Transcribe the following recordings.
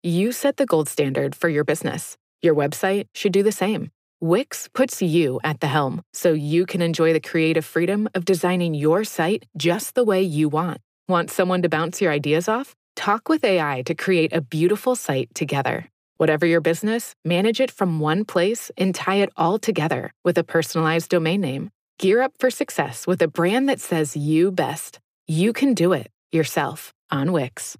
You set the gold standard for your business. Your website should do the same. Wix puts you at the helm, so you can enjoy the creative freedom of designing your site just the way you want. Want someone to bounce your ideas off? Talk with AI to create a beautiful site together. Whatever your business, manage it from one place and tie it all together with a personalized domain name. Gear up for success with a brand that says you best. You can do it yourself on Wix.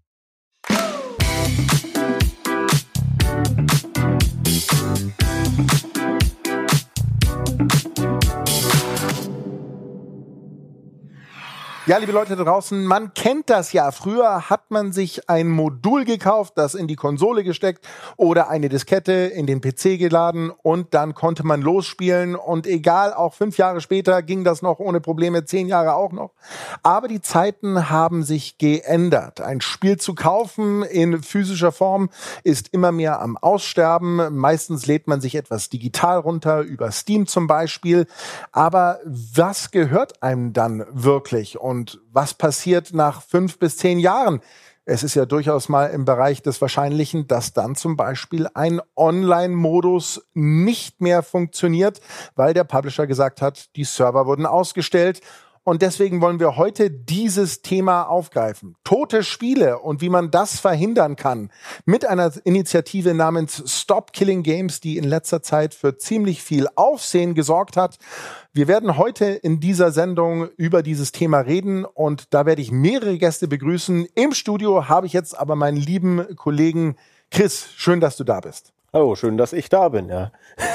Ja, liebe Leute da draußen, man kennt das ja. Früher hat man sich ein Modul gekauft, das in die Konsole gesteckt oder eine Diskette in den PC geladen und dann konnte man losspielen und egal, auch 5 Jahre später ging das noch ohne Probleme, 10 Jahre auch noch. Aber die Zeiten haben sich geändert. Ein Spiel zu kaufen in physischer Form ist immer mehr am Aussterben. Meistens lädt man sich etwas digital runter, über Steam zum Beispiel. Aber was gehört einem dann wirklich? Und was passiert nach 5 bis 10 Jahren? Es ist ja durchaus mal im Bereich des Wahrscheinlichen, dass dann zum Beispiel ein Online-Modus nicht mehr funktioniert, weil der Publisher gesagt hat, die Server wurden ausgestellt. Und deswegen wollen wir heute dieses Thema aufgreifen. Tote Spiele und wie man das verhindern kann. Mit einer Initiative namens Stop Killing Games, die in letzter Zeit für ziemlich viel Aufsehen gesorgt hat. Wir werden heute in dieser Sendung über dieses Thema reden und da werde ich mehrere Gäste begrüßen. Im Studio habe ich jetzt aber meinen lieben Kollegen Chris. Schön, dass du da bist. Hallo, schön, dass ich da bin, ja.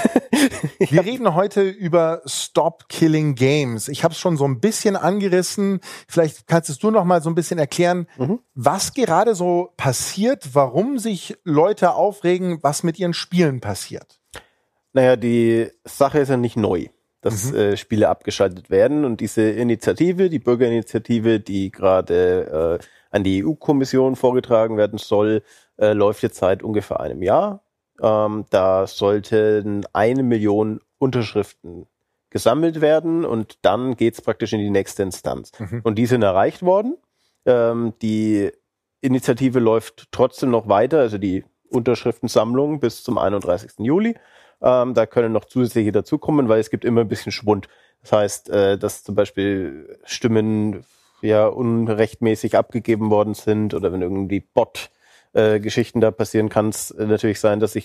Wir reden heute über Stop Killing Games. Ich habe es schon so ein bisschen angerissen. Vielleicht kannst du noch mal so ein bisschen erklären, was gerade so passiert, warum sich Leute aufregen, was mit ihren Spielen passiert. Naja, die Sache ist ja nicht neu, dass Spiele abgeschaltet werden. Und diese Initiative, die Bürgerinitiative, die gerade an die EU-Kommission vorgetragen werden soll, läuft jetzt seit ungefähr einem Jahr. Da sollten 1 Million Unterschriften gesammelt werden und dann geht's praktisch in die nächste Instanz. Und die sind erreicht worden. Die Initiative läuft trotzdem noch weiter, also die Unterschriftensammlung bis zum 31. Juli. Da können noch zusätzliche dazukommen, weil es gibt immer ein bisschen Schwund. Das heißt, dass zum Beispiel Stimmen ja unrechtmäßig abgegeben worden sind oder wenn irgendwie Geschichten da passieren, kann es natürlich sein, dass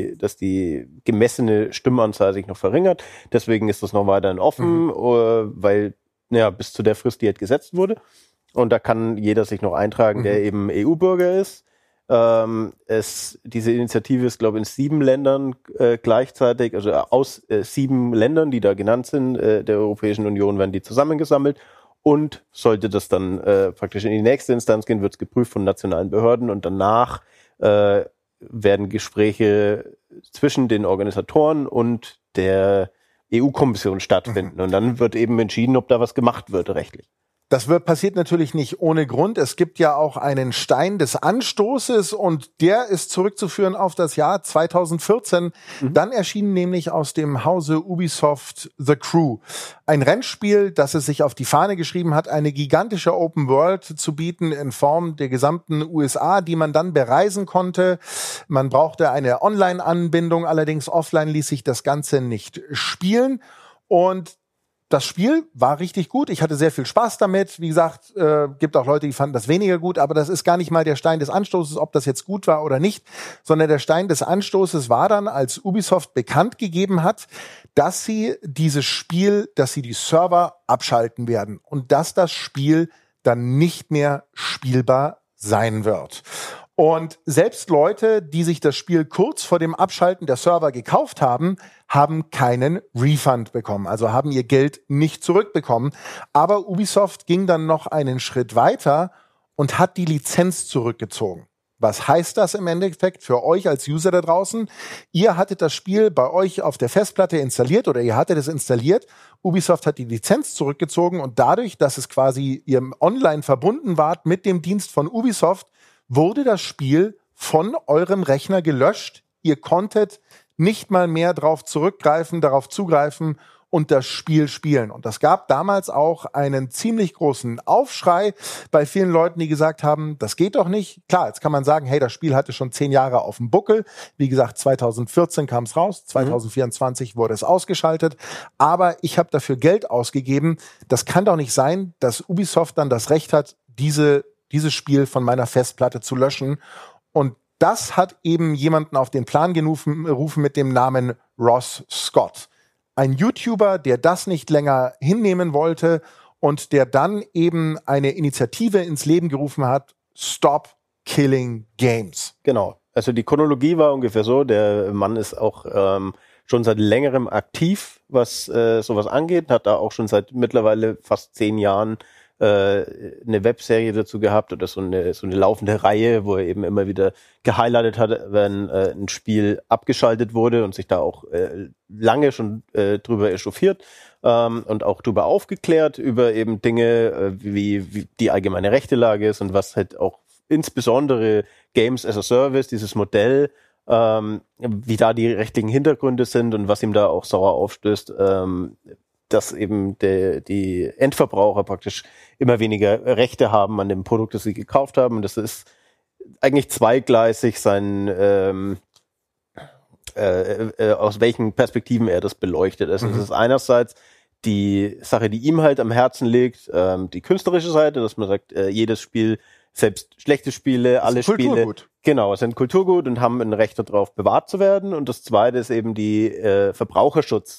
die gemessene Stimmenanzahl sich noch verringert. Deswegen ist das noch weiterhin offen, weil bis zu der Frist, die halt gesetzt wurde. Und da kann jeder sich noch eintragen, der eben EU-Bürger ist. Diese Initiative ist, glaube ich, in 7 Ländern gleichzeitig, also aus 7 Ländern, die da genannt sind, der Europäischen Union, werden die zusammengesammelt. Und sollte das dann praktisch in die nächste Instanz gehen, wird es geprüft von nationalen Behörden und danach werden Gespräche zwischen den Organisatoren und der EU-Kommission stattfinden. Und dann wird eben entschieden, ob da was gemacht wird rechtlich. Das passiert natürlich nicht ohne Grund. Es gibt ja auch einen Stein des Anstoßes und der ist zurückzuführen auf das Jahr 2014. Dann erschien nämlich aus dem Hause Ubisoft The Crew. Ein Rennspiel, das es sich auf die Fahne geschrieben hat, eine gigantische Open World zu bieten in Form der gesamten USA, die man dann bereisen konnte. Man brauchte eine Online-Anbindung, allerdings offline ließ sich das Ganze nicht spielen. Und das Spiel war richtig gut. Ich hatte sehr viel Spaß damit. Wie gesagt, gibt auch Leute, die fanden das weniger gut. Aber das ist gar nicht mal der Stein des Anstoßes, ob das jetzt gut war oder nicht. Sondern der Stein des Anstoßes war dann, als Ubisoft bekannt gegeben hat, dass sie dieses Spiel, dass sie die Server abschalten werden. Und dass das Spiel dann nicht mehr spielbar sein wird. Und selbst Leute, die sich das Spiel kurz vor dem Abschalten der Server gekauft haben, haben keinen Refund bekommen, also haben ihr Geld nicht zurückbekommen. Aber Ubisoft ging dann noch einen Schritt weiter und hat die Lizenz zurückgezogen. Was heißt das im Endeffekt für euch als User da draußen? Ihr hattet das Spiel bei euch auf der Festplatte installiert oder ihr hattet es installiert. Ubisoft hat die Lizenz zurückgezogen und dadurch, dass es quasi ihr online verbunden wart mit dem Dienst von Ubisoft, wurde das Spiel von eurem Rechner gelöscht. Ihr konntet nicht mal mehr darauf zugreifen und das Spiel spielen. Und das gab damals auch einen ziemlich großen Aufschrei bei vielen Leuten, die gesagt haben, das geht doch nicht. Klar, jetzt kann man sagen, hey, das Spiel hatte schon 10 Jahre auf dem Buckel. Wie gesagt, 2014 kam es raus, 2024 wurde es ausgeschaltet. Aber ich habe dafür Geld ausgegeben. Das kann doch nicht sein, dass Ubisoft dann das Recht hat, dieses Spiel von meiner Festplatte zu löschen. Und das hat eben jemanden auf den Plan gerufen mit dem Namen Ross Scott. Ein YouTuber, der das nicht länger hinnehmen wollte und der dann eben eine Initiative ins Leben gerufen hat, Stop Killing Games. Genau. Also die Chronologie war ungefähr so, der Mann ist auch schon seit längerem aktiv, was sowas angeht, hat da auch schon seit mittlerweile fast 10 Jahren eine Webserie dazu gehabt oder so eine laufende Reihe, wo er eben immer wieder gehighlightet hat, wenn ein Spiel abgeschaltet wurde und sich da auch lange schon drüber echauffiert und auch drüber aufgeklärt über eben Dinge, wie die allgemeine Rechtelage ist und was halt auch insbesondere Games as a Service, dieses Modell, wie da die rechtlichen Hintergründe sind und was ihm da auch sauer aufstößt, dass eben die Endverbraucher praktisch immer weniger Rechte haben an dem Produkt, das sie gekauft haben. Und das ist eigentlich zweigleisig aus welchen Perspektiven er das beleuchtet. Also es ist einerseits die Sache, die ihm halt am Herzen liegt, die künstlerische Seite, dass man sagt, jedes Spiel, selbst schlechte Spiele, alle Spiele, Kulturgut. Genau, sind Kulturgut und haben ein Recht darauf, bewahrt zu werden. Und das Zweite ist eben die Verbraucherschutz.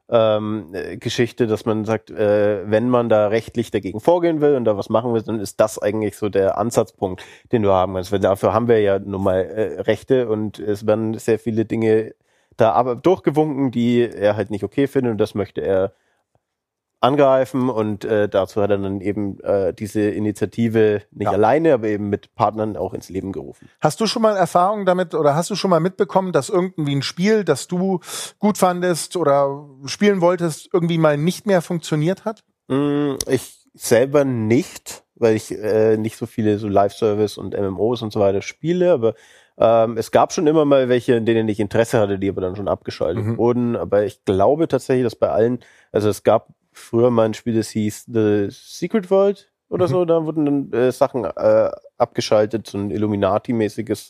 Geschichte, dass man sagt, wenn man da rechtlich dagegen vorgehen will und da was machen will, dann ist das eigentlich so der Ansatzpunkt, den du haben kannst. Weil dafür haben wir ja nun mal Rechte und es werden sehr viele Dinge da aber durchgewunken, die er halt nicht okay findet und das möchte er angreifen und dazu hat er dann eben diese Initiative nicht alleine, aber eben mit Partnern auch ins Leben gerufen. Hast du schon mal Erfahrung damit oder hast du schon mal mitbekommen, dass irgendwie ein Spiel, das du gut fandest oder spielen wolltest, irgendwie mal nicht mehr funktioniert hat? Ich selber nicht, weil ich nicht so viele so Live-Service und MMOs und so weiter spiele, aber es gab schon immer mal welche, in denen ich Interesse hatte, die aber dann schon abgeschaltet wurden, aber ich glaube tatsächlich, dass bei allen, also es gab früher mal ein Spiel, das hieß The Secret World oder so, da wurden dann Sachen abgeschaltet, so ein Illuminati-mäßiges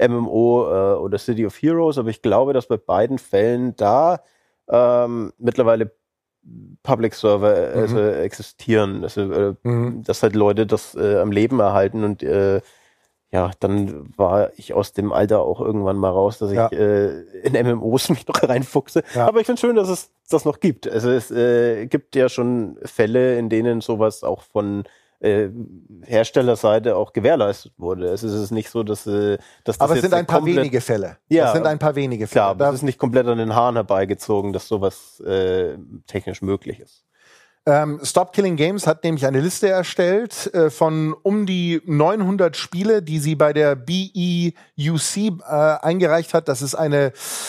MMO oder City of Heroes, aber ich glaube, dass bei beiden Fällen da mittlerweile Public Server existieren, also, dass halt Leute das am Leben erhalten und ja, dann war ich aus dem Alter auch irgendwann mal raus, dass ich in MMOs mich noch reinfuchse. Ja. Aber ich finde schön, dass es das noch gibt. Also es gibt ja schon Fälle, in denen sowas auch von Herstellerseite auch gewährleistet wurde. Es ist nicht so, dass das aber es sind ein paar wenige Fälle. Ja, es sind ein paar wenige Fälle. Klar, aber es ist nicht komplett an den Haaren herbeigezogen, dass sowas technisch möglich ist. Stop Killing Games hat nämlich eine Liste erstellt von um die 900 Spiele, die sie bei der BEUC eingereicht hat. Das ist eine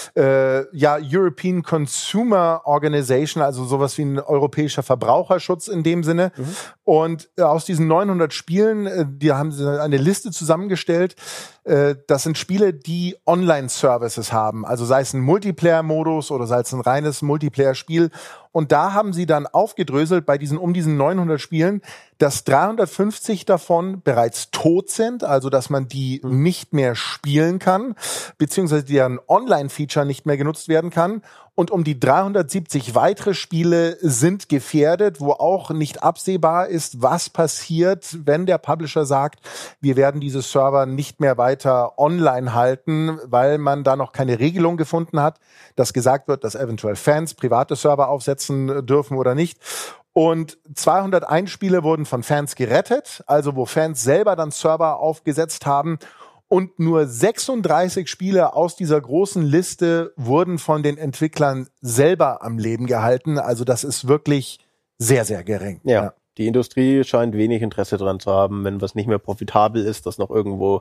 European Consumer Organization, also sowas wie ein europäischer Verbraucherschutz in dem Sinne. Und aus diesen 900 Spielen, die haben sie eine Liste zusammengestellt. Das sind Spiele, die Online-Services haben, also sei es ein Multiplayer-Modus oder sei es ein reines Multiplayer-Spiel. Und da haben sie dann aufgedröselt bei diesen 900 Spielen, dass 350 davon bereits tot sind, also dass man die nicht mehr spielen kann, beziehungsweise deren Online-Feature nicht mehr genutzt werden kann. Und um die 370 weitere Spiele sind gefährdet, wo auch nicht absehbar ist, was passiert, wenn der Publisher sagt, wir werden diese Server nicht mehr weiter online halten, weil man da noch keine Regelung gefunden hat, dass gesagt wird, dass eventuell Fans private Server aufsetzen dürfen oder nicht. Und 201 Spiele wurden von Fans gerettet, also wo Fans selber dann Server aufgesetzt haben. Und nur 36 Spiele aus dieser großen Liste wurden von den Entwicklern selber am Leben gehalten. Also das ist wirklich sehr, sehr gering. Ja. Die Industrie scheint wenig Interesse daran zu haben, wenn was nicht mehr profitabel ist, das noch irgendwo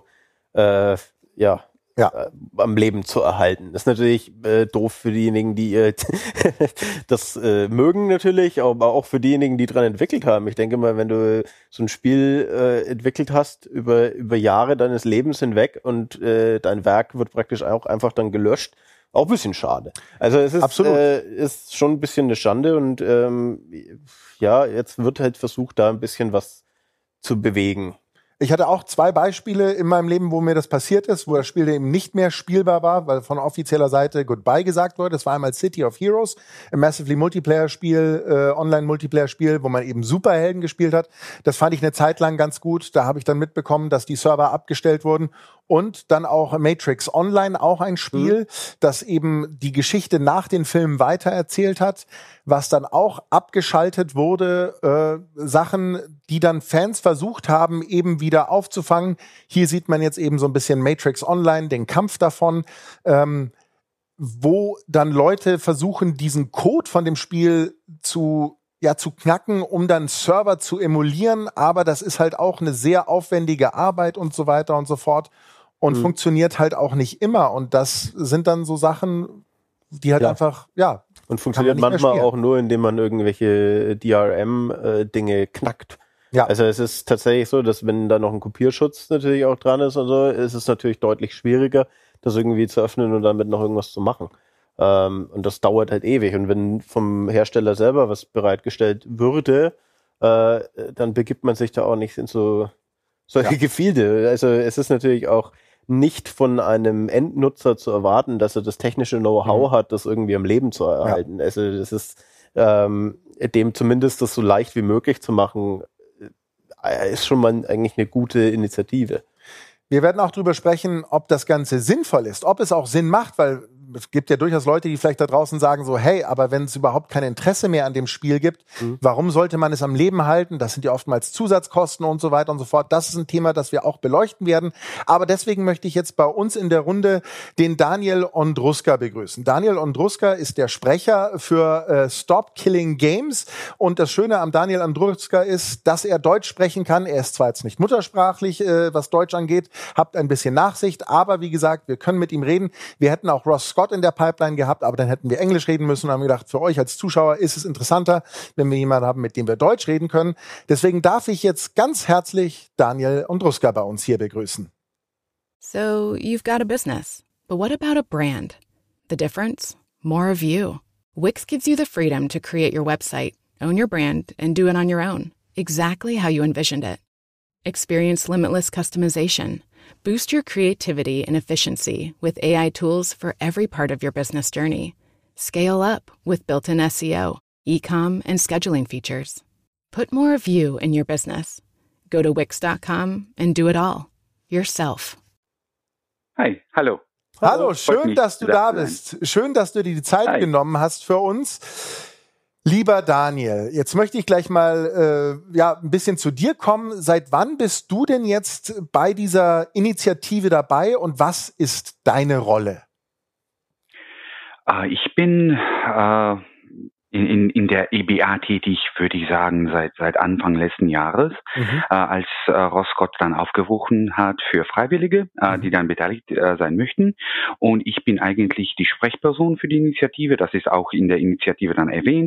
am Leben zu erhalten. Das ist natürlich doof für diejenigen, die das mögen natürlich, aber auch für diejenigen, die dran entwickelt haben. Ich denke mal, wenn du so ein Spiel entwickelt hast über Jahre deines Lebens hinweg und dein Werk wird praktisch auch einfach dann gelöscht Auch ein bisschen schade. Also es ist schon ein bisschen eine Schande und jetzt wird halt versucht, da ein bisschen was zu bewegen. Ich hatte auch 2 Beispiele in meinem Leben, wo mir das passiert ist, wo das Spiel eben nicht mehr spielbar war, weil von offizieller Seite Goodbye gesagt wurde. Das war einmal City of Heroes, ein Massively Multiplayer-Spiel, Online-Multiplayer-Spiel, wo man eben Superhelden gespielt hat. Das fand ich eine Zeit lang ganz gut. Da habe ich dann mitbekommen, dass die Server abgestellt wurden. Und dann auch Matrix Online, auch ein Spiel, das eben die Geschichte nach den Filmen weitererzählt hat, was dann auch abgeschaltet wurde, Sachen, die dann Fans versucht haben, eben wieder aufzufangen. Hier sieht man jetzt eben so ein bisschen Matrix Online, den Kampf davon, wo dann Leute versuchen, diesen Code von dem Spiel zu knacken, um dann Server zu emulieren, aber das ist halt auch eine sehr aufwendige Arbeit und so weiter und so fort und funktioniert halt auch nicht immer und das sind dann so Sachen, die halt einfach, und funktioniert manchmal auch nur, indem man irgendwelche DRM-Dinge knackt. Ja. Also es ist tatsächlich so, dass wenn da noch ein Kopierschutz natürlich auch dran ist und so, ist es natürlich deutlich schwieriger, das irgendwie zu öffnen und damit noch irgendwas zu machen. Und das dauert halt ewig. Und wenn vom Hersteller selber was bereitgestellt würde, dann begibt man sich da auch nicht in solche Gefilde. Also es ist natürlich auch nicht von einem Endnutzer zu erwarten, dass er das technische Know-how hat, das irgendwie am Leben zu erhalten. Ja. Also das ist dem zumindest das so leicht wie möglich zu machen, ist schon mal eigentlich eine gute Initiative. Wir werden auch drüber sprechen, ob das Ganze sinnvoll ist, ob es auch Sinn macht, weil es gibt ja durchaus Leute, die vielleicht da draußen sagen so, hey, aber wenn es überhaupt kein Interesse mehr an dem Spiel gibt, warum sollte man es am Leben halten? Das sind ja oftmals Zusatzkosten und so weiter und so fort. Das ist ein Thema, das wir auch beleuchten werden. Aber deswegen möchte ich jetzt bei uns in der Runde den Daniel Ondruska begrüßen. Daniel Ondruska ist der Sprecher für Stop Killing Games. Und das Schöne am Daniel Ondruska ist, dass er Deutsch sprechen kann. Er ist zwar jetzt nicht muttersprachlich, was Deutsch angeht, habt ein bisschen Nachsicht, aber wie gesagt, wir können mit ihm reden. Wir hätten auch Ross Scott in der Pipeline gehabt, aber dann hätten wir Englisch reden müssen und haben gedacht, für euch als Zuschauer ist es interessanter, wenn wir jemanden haben, mit dem wir Deutsch reden können. Deswegen darf ich jetzt ganz herzlich Daniel Ondruska bei uns hier begrüßen. So, you've got a business, but what about a brand? The difference? More of you. Wix gives you the freedom to create your website, own your brand, and do it on your own, exactly how you envisioned it. Experience limitless customization. Boost your creativity and efficiency with AI tools for every part of your business journey. Scale up with built-in SEO, e-com, and scheduling features. Put more of you in your business. Go to Wix.com and do it all. Yourself. Hi, hallo. Hallo, schön, dass du da bist. Schön, dass du dir die Zeit genommen hast für uns. Lieber Daniel, jetzt möchte ich gleich mal ein bisschen zu dir kommen. Seit wann bist du denn jetzt bei dieser Initiative dabei und was ist deine Rolle? Ich bin in der EBA tätig, würde ich sagen, seit Anfang letzten Jahres, als Ross Scott dann aufgerufen hat für Freiwillige, die dann beteiligt sein möchten. Und ich bin eigentlich die Sprechperson für die Initiative. Das ist auch in der Initiative dann erwähnt.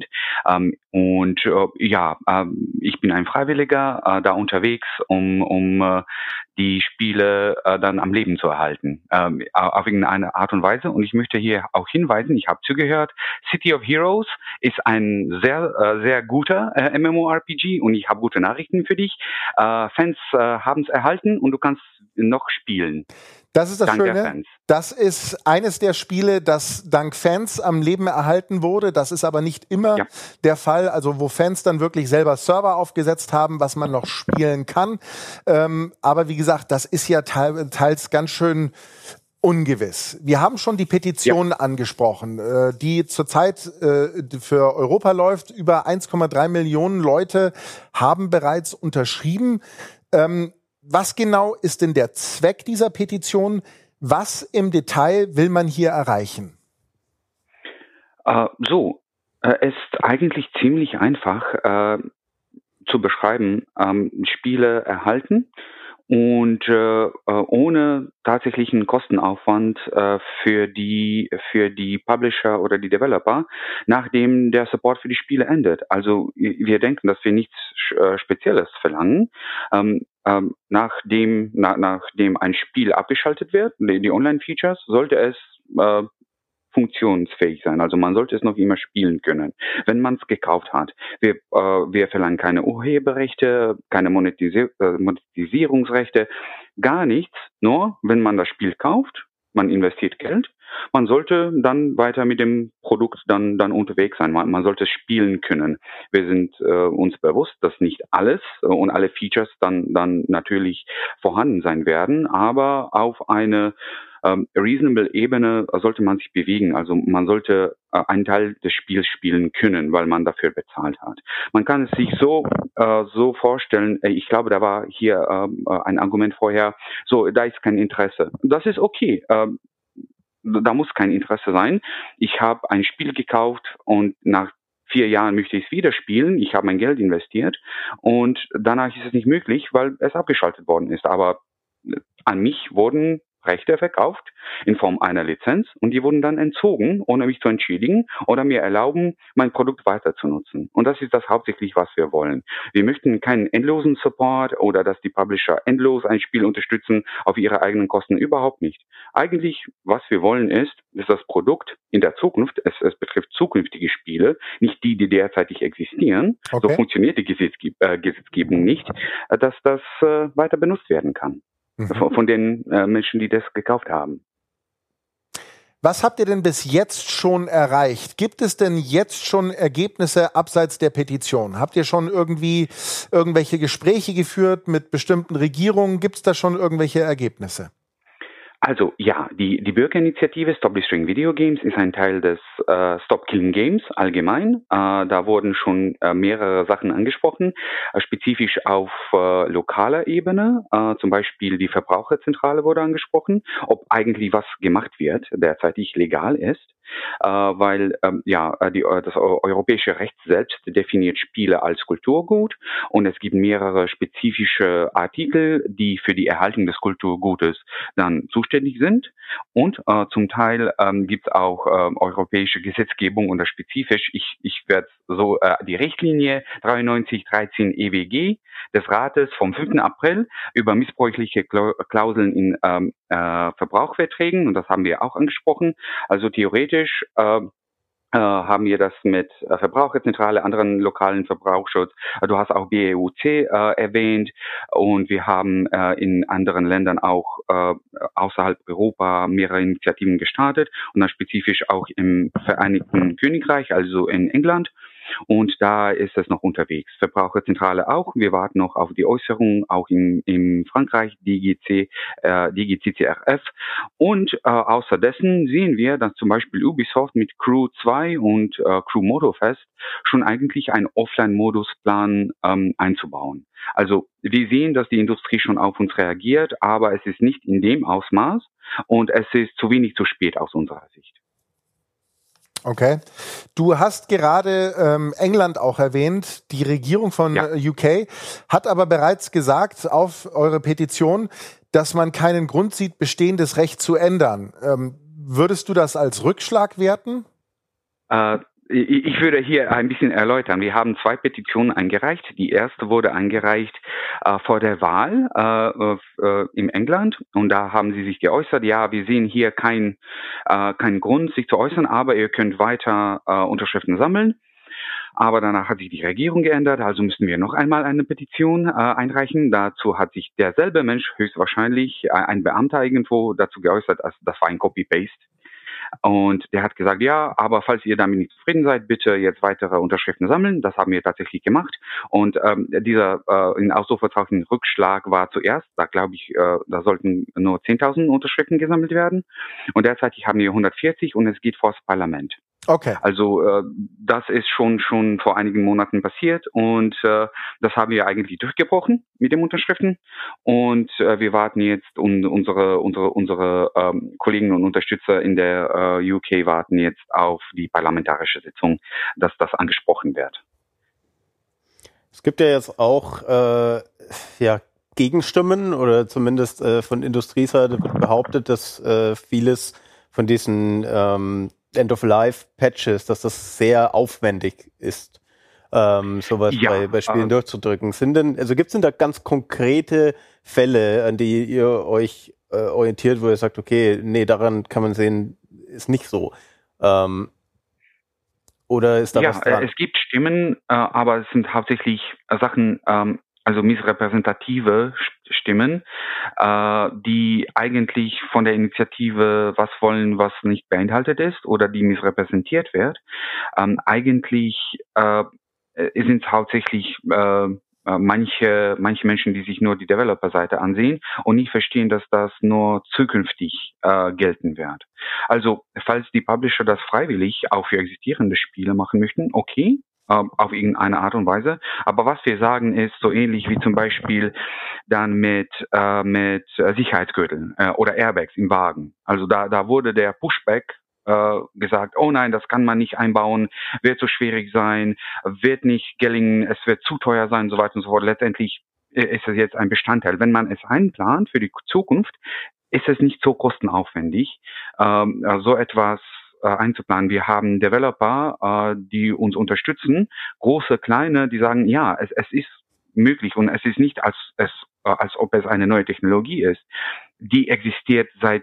Ich bin ein Freiwilliger da unterwegs, um die Spiele dann am Leben zu erhalten, auf irgendeine Art und Weise. Und ich möchte hier auch hinweisen, ich habe zugehört, City of Heroes ist ein sehr, sehr guter MMORPG und ich habe gute Nachrichten für dich. Fans haben es erhalten und du kannst noch spielen. Das ist das Schöne. Das ist eines der Spiele, das dank Fans am Leben erhalten wurde. Das ist aber nicht immer der Fall, also wo Fans dann wirklich selber Server aufgesetzt haben, was man noch spielen kann. Aber wie gesagt, das ist ja teils ganz schön ungewiss. Wir haben schon die Petition angesprochen, die zurzeit für Europa läuft. Über 1,3 Millionen Leute haben bereits unterschrieben. Was genau ist denn der Zweck dieser Petition? Was im Detail will man hier erreichen? Es ist eigentlich ziemlich einfach zu beschreiben. Spiele erhalten und ohne tatsächlichen Kostenaufwand für die Publisher oder die Developer, nachdem der Support für die Spiele endet. Also wir denken, dass wir nichts Spezielles verlangen. Nachdem ein Spiel abgeschaltet wird, die Online-Features, sollte es funktionsfähig sein. Also man sollte es noch immer spielen können, wenn man es gekauft hat. Wir verlangen keine Urheberrechte, keine Monetisierungsrechte, gar nichts. Nur wenn man das Spiel kauft, man investiert Geld, man sollte dann weiter mit dem Produkt dann unterwegs sein. Man sollte es spielen können. Wir sind uns bewusst, dass nicht alles und alle Features dann natürlich vorhanden sein werden, aber auf eine reasonable Ebene sollte man sich bewegen. Also man sollte einen Teil des Spiels spielen können, weil man dafür bezahlt hat. Man kann es sich so vorstellen, ich glaube, da war hier ein Argument vorher, so, da ist kein Interesse. Das ist okay. Da muss kein Interesse sein. Ich habe ein Spiel gekauft und nach 4 Jahren möchte ich es wieder spielen. Ich habe mein Geld investiert und danach ist es nicht möglich, weil es abgeschaltet worden ist. Aber an mich wurden Rechte verkauft in Form einer Lizenz und die wurden dann entzogen, ohne mich zu entschädigen oder mir erlauben, mein Produkt weiter zu nutzen. Und das ist das hauptsächlich, was wir wollen. Wir möchten keinen endlosen Support oder dass die Publisher endlos ein Spiel unterstützen auf ihre eigenen Kosten, überhaupt nicht. Eigentlich, was wir wollen ist das Produkt in der Zukunft, es betrifft zukünftige Spiele, nicht die derzeitig existieren, okay. So funktioniert die Gesetzgebung nicht, dass das weiter benutzt werden kann. Von den Menschen, die das gekauft haben. Was habt ihr denn bis jetzt schon erreicht? Gibt es denn jetzt schon Ergebnisse abseits der Petition? Habt ihr schon irgendwelche Gespräche geführt mit bestimmten Regierungen? Gibt es da schon irgendwelche Ergebnisse? Also ja, die Bürgerinitiative Stop Destroying Video Games ist ein Teil des Stop Killing Games allgemein. Da wurden schon mehrere Sachen angesprochen, spezifisch auf lokaler Ebene. Zum Beispiel die Verbraucherzentrale wurde angesprochen, ob eigentlich was gemacht wird, derzeitig legal ist. Weil das europäische Recht selbst definiert Spiele als Kulturgut und es gibt mehrere spezifische Artikel, die für die Erhaltung des Kulturgutes dann zuständig sind und zum Teil gibt es auch europäische Gesetzgebung und das spezifisch, ich werde so die Richtlinie 9313 EWG des Rates vom 5. April über missbräuchliche Klauseln in Verbrauchsverträgen und das haben wir auch angesprochen, also theoretisch haben wir das mit Verbraucherzentrale, anderen lokalen Verbraucherschutz. Du hast auch BEUC erwähnt und wir haben in anderen Ländern auch außerhalb Europa mehrere Initiativen gestartet und dann spezifisch auch im Vereinigten Königreich, also in England. Und da ist es noch unterwegs. Verbraucherzentrale auch. Wir warten noch auf die Äußerung, auch in Frankreich, DGCCRF. Und außer dessen sehen wir, dass zum Beispiel Ubisoft mit Crew 2 und Crew Motorfest schon eigentlich einen Offline-Modus planen einzubauen. Also wir sehen, dass die Industrie schon auf uns reagiert, aber es ist nicht in dem Ausmaß und es ist zu wenig zu spät aus unserer Sicht. Okay. Du hast gerade England auch erwähnt. Die Regierung von UK hat aber bereits gesagt auf eure Petition, dass man keinen Grund sieht, bestehendes Recht zu ändern. Würdest du das als Rückschlag werten? Ich würde hier ein bisschen erläutern. Wir haben 2 Petitionen eingereicht. Die erste wurde eingereicht vor der Wahl in England und da haben sie sich geäußert, ja, wir sehen hier keinen Grund, sich zu äußern, aber ihr könnt weiter Unterschriften sammeln. Aber danach hat sich die Regierung geändert, also müssen wir noch einmal eine Petition einreichen. Dazu hat sich derselbe Mensch höchstwahrscheinlich, ein Beamter irgendwo, dazu geäußert, als das war ein Copy-Paste. Und der hat gesagt, ja, aber falls ihr damit nicht zufrieden seid, bitte jetzt weitere Unterschriften sammeln. Das haben wir tatsächlich gemacht. Und dieser in Ausrufezeichen Rückschlag war zuerst, da glaube ich, da sollten nur 10.000 Unterschriften gesammelt werden. Und derzeitig haben wir 140 und es geht vor das Parlament. Okay. Also das ist schon vor einigen Monaten passiert und das haben wir eigentlich durchgebrochen mit den Unterschriften und wir warten jetzt und unsere Kollegen und Unterstützer in der UK warten jetzt auf die parlamentarische Sitzung, dass das angesprochen wird. Es gibt ja jetzt auch Gegenstimmen oder zumindest von Industrieseite wird behauptet, dass vieles von diesen End-of-Life-Patches, dass das sehr aufwendig ist, sowas bei Spielen durchzudrücken. Gibt es denn da ganz konkrete Fälle, an die ihr euch orientiert, wo ihr sagt, okay, nee, daran kann man sehen, ist nicht so? Oder ist da was dran? Es gibt Stimmen, aber es sind hauptsächlich Sachen, also missrepräsentative Stimmen, die eigentlich von der Initiative was wollen, was nicht beinhaltet ist oder die missrepräsentiert wird. Eigentlich sind es hauptsächlich manche Menschen, die sich nur die Developer-Seite ansehen und nicht verstehen, dass das nur zukünftig gelten wird. Also, falls die Publisher das freiwillig auch für existierende Spiele machen möchten, okay, auf irgendeine Art und Weise. Aber was wir sagen ist so ähnlich wie zum Beispiel dann mit Sicherheitsgürteln oder Airbags im Wagen. Also da wurde der Pushback gesagt, oh nein, das kann man nicht einbauen, wird so schwierig sein, wird nicht gelingen, es wird zu teuer sein und so weiter und so fort. Letztendlich ist es jetzt ein Bestandteil. Wenn man es einplant für die Zukunft, ist es nicht so kostenaufwendig, so etwas einzuplanen. Wir haben Developer, die uns unterstützen, große, kleine, die sagen, ja, es ist möglich und es ist nicht, als ob es eine neue Technologie ist. Die existiert seit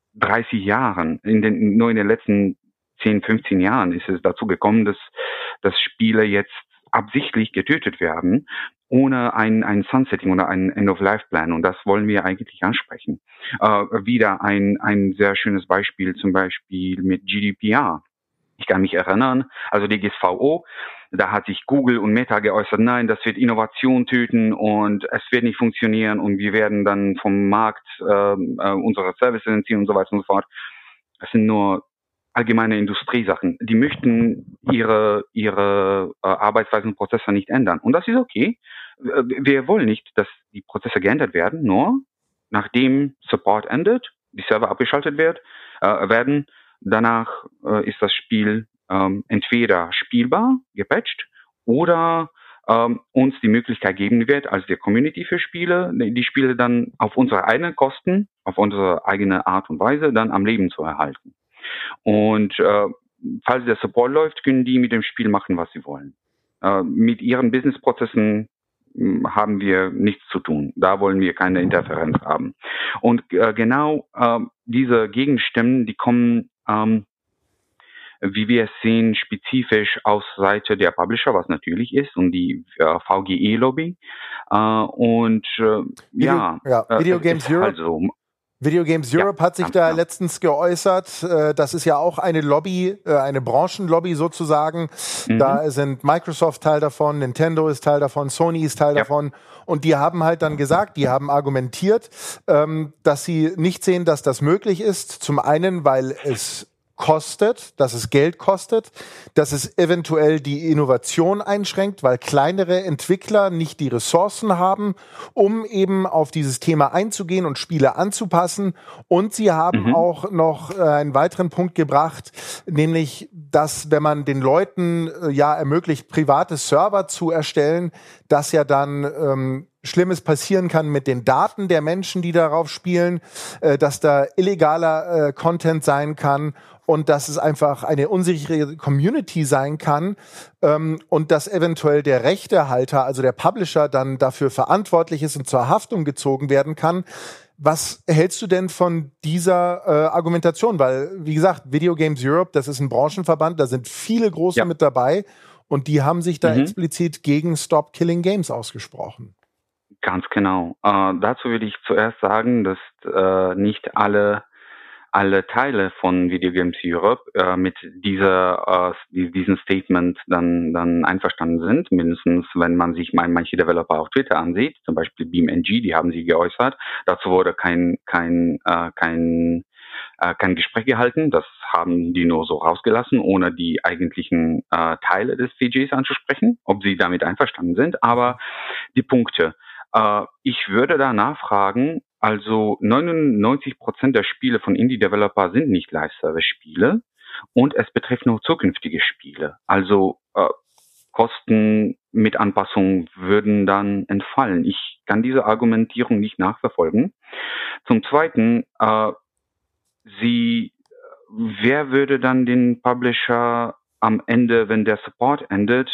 30 Jahren. Nur in den letzten 10, 15 Jahren ist es dazu gekommen, dass Spiele jetzt absichtlich getötet werden, ohne ein Sunsetting oder ein End-of-Life-Plan. Und das wollen wir eigentlich ansprechen. Wieder ein sehr schönes Beispiel, zum Beispiel mit GDPR. Ich kann mich erinnern, also die GSVO, da hat sich Google und Meta geäußert, nein, das wird Innovation töten und es wird nicht funktionieren und wir werden dann vom Markt unsere Services entziehen und so weiter und so fort. Das sind nur allgemeine Industriesachen. Die möchten ihre Arbeitsweisen und Prozesse nicht ändern. Und das ist okay. Wir wollen nicht, dass die Prozesse geändert werden, nur nachdem Support endet, die Server abgeschaltet werden, danach ist das Spiel entweder spielbar, gepatcht, oder uns die Möglichkeit geben wird, als der Community für Spiele, die Spiele dann auf unsere eigenen Kosten, auf unsere eigene Art und Weise dann am Leben zu erhalten. Und falls der Support läuft, können die mit dem Spiel machen, was sie wollen. Mit ihren Businessprozessen haben wir nichts zu tun. Da wollen wir keine Interferenz haben. Und genau diese Gegenstimmen, die kommen, wie wir es sehen, spezifisch aus Seite der Publisher, was natürlich ist, und die VGE-Lobby. Video Games Europe. Also, Video Games Europe hat sich da letztens geäußert. Das ist ja auch eine Lobby, eine Branchenlobby sozusagen. Mhm. Da sind Microsoft Teil davon, Nintendo ist Teil davon, Sony ist Teil davon. Und die haben halt dann gesagt, die haben argumentiert, dass sie nicht sehen, dass das möglich ist. Zum einen, weil es kostet, dass es Geld kostet, dass es eventuell die Innovation einschränkt, weil kleinere Entwickler nicht die Ressourcen haben, um eben auf dieses Thema einzugehen und Spiele anzupassen. Und sie haben auch noch einen weiteren Punkt gebracht, nämlich, dass wenn man den Leuten ermöglicht, private Server zu erstellen, dass ja dann Schlimmes passieren kann mit den Daten der Menschen, die darauf spielen, dass da illegaler Content sein kann und dass es einfach eine unsichere Community sein kann und dass eventuell der Rechtehalter, also der Publisher, dann dafür verantwortlich ist und zur Haftung gezogen werden kann. Was hältst du denn von dieser Argumentation? Weil, wie gesagt, Video Games Europe, das ist ein Branchenverband, da sind viele große mit dabei und die haben sich da explizit gegen Stop Killing Games ausgesprochen. Ganz genau. Dazu würde ich zuerst sagen, dass nicht alle Teile von Video Games Europe mit diesem Statement dann einverstanden sind. Mindestens, wenn man sich manche Developer auf Twitter ansieht, zum Beispiel BeamNG, die haben sich geäußert. Dazu wurde kein Gespräch gehalten. Das haben die nur so rausgelassen, ohne die eigentlichen Teile des CGs anzusprechen, ob sie damit einverstanden sind. Aber die Punkte. Ich würde da nachfragen, also 99% der Spiele von Indie-Developer sind nicht Live-Service-Spiele und es betrifft nur zukünftige Spiele. Also Kosten mit Anpassung würden dann entfallen. Ich kann diese Argumentierung nicht nachverfolgen. Zum Zweiten, wer würde dann den Publisher am Ende, wenn der Support endet,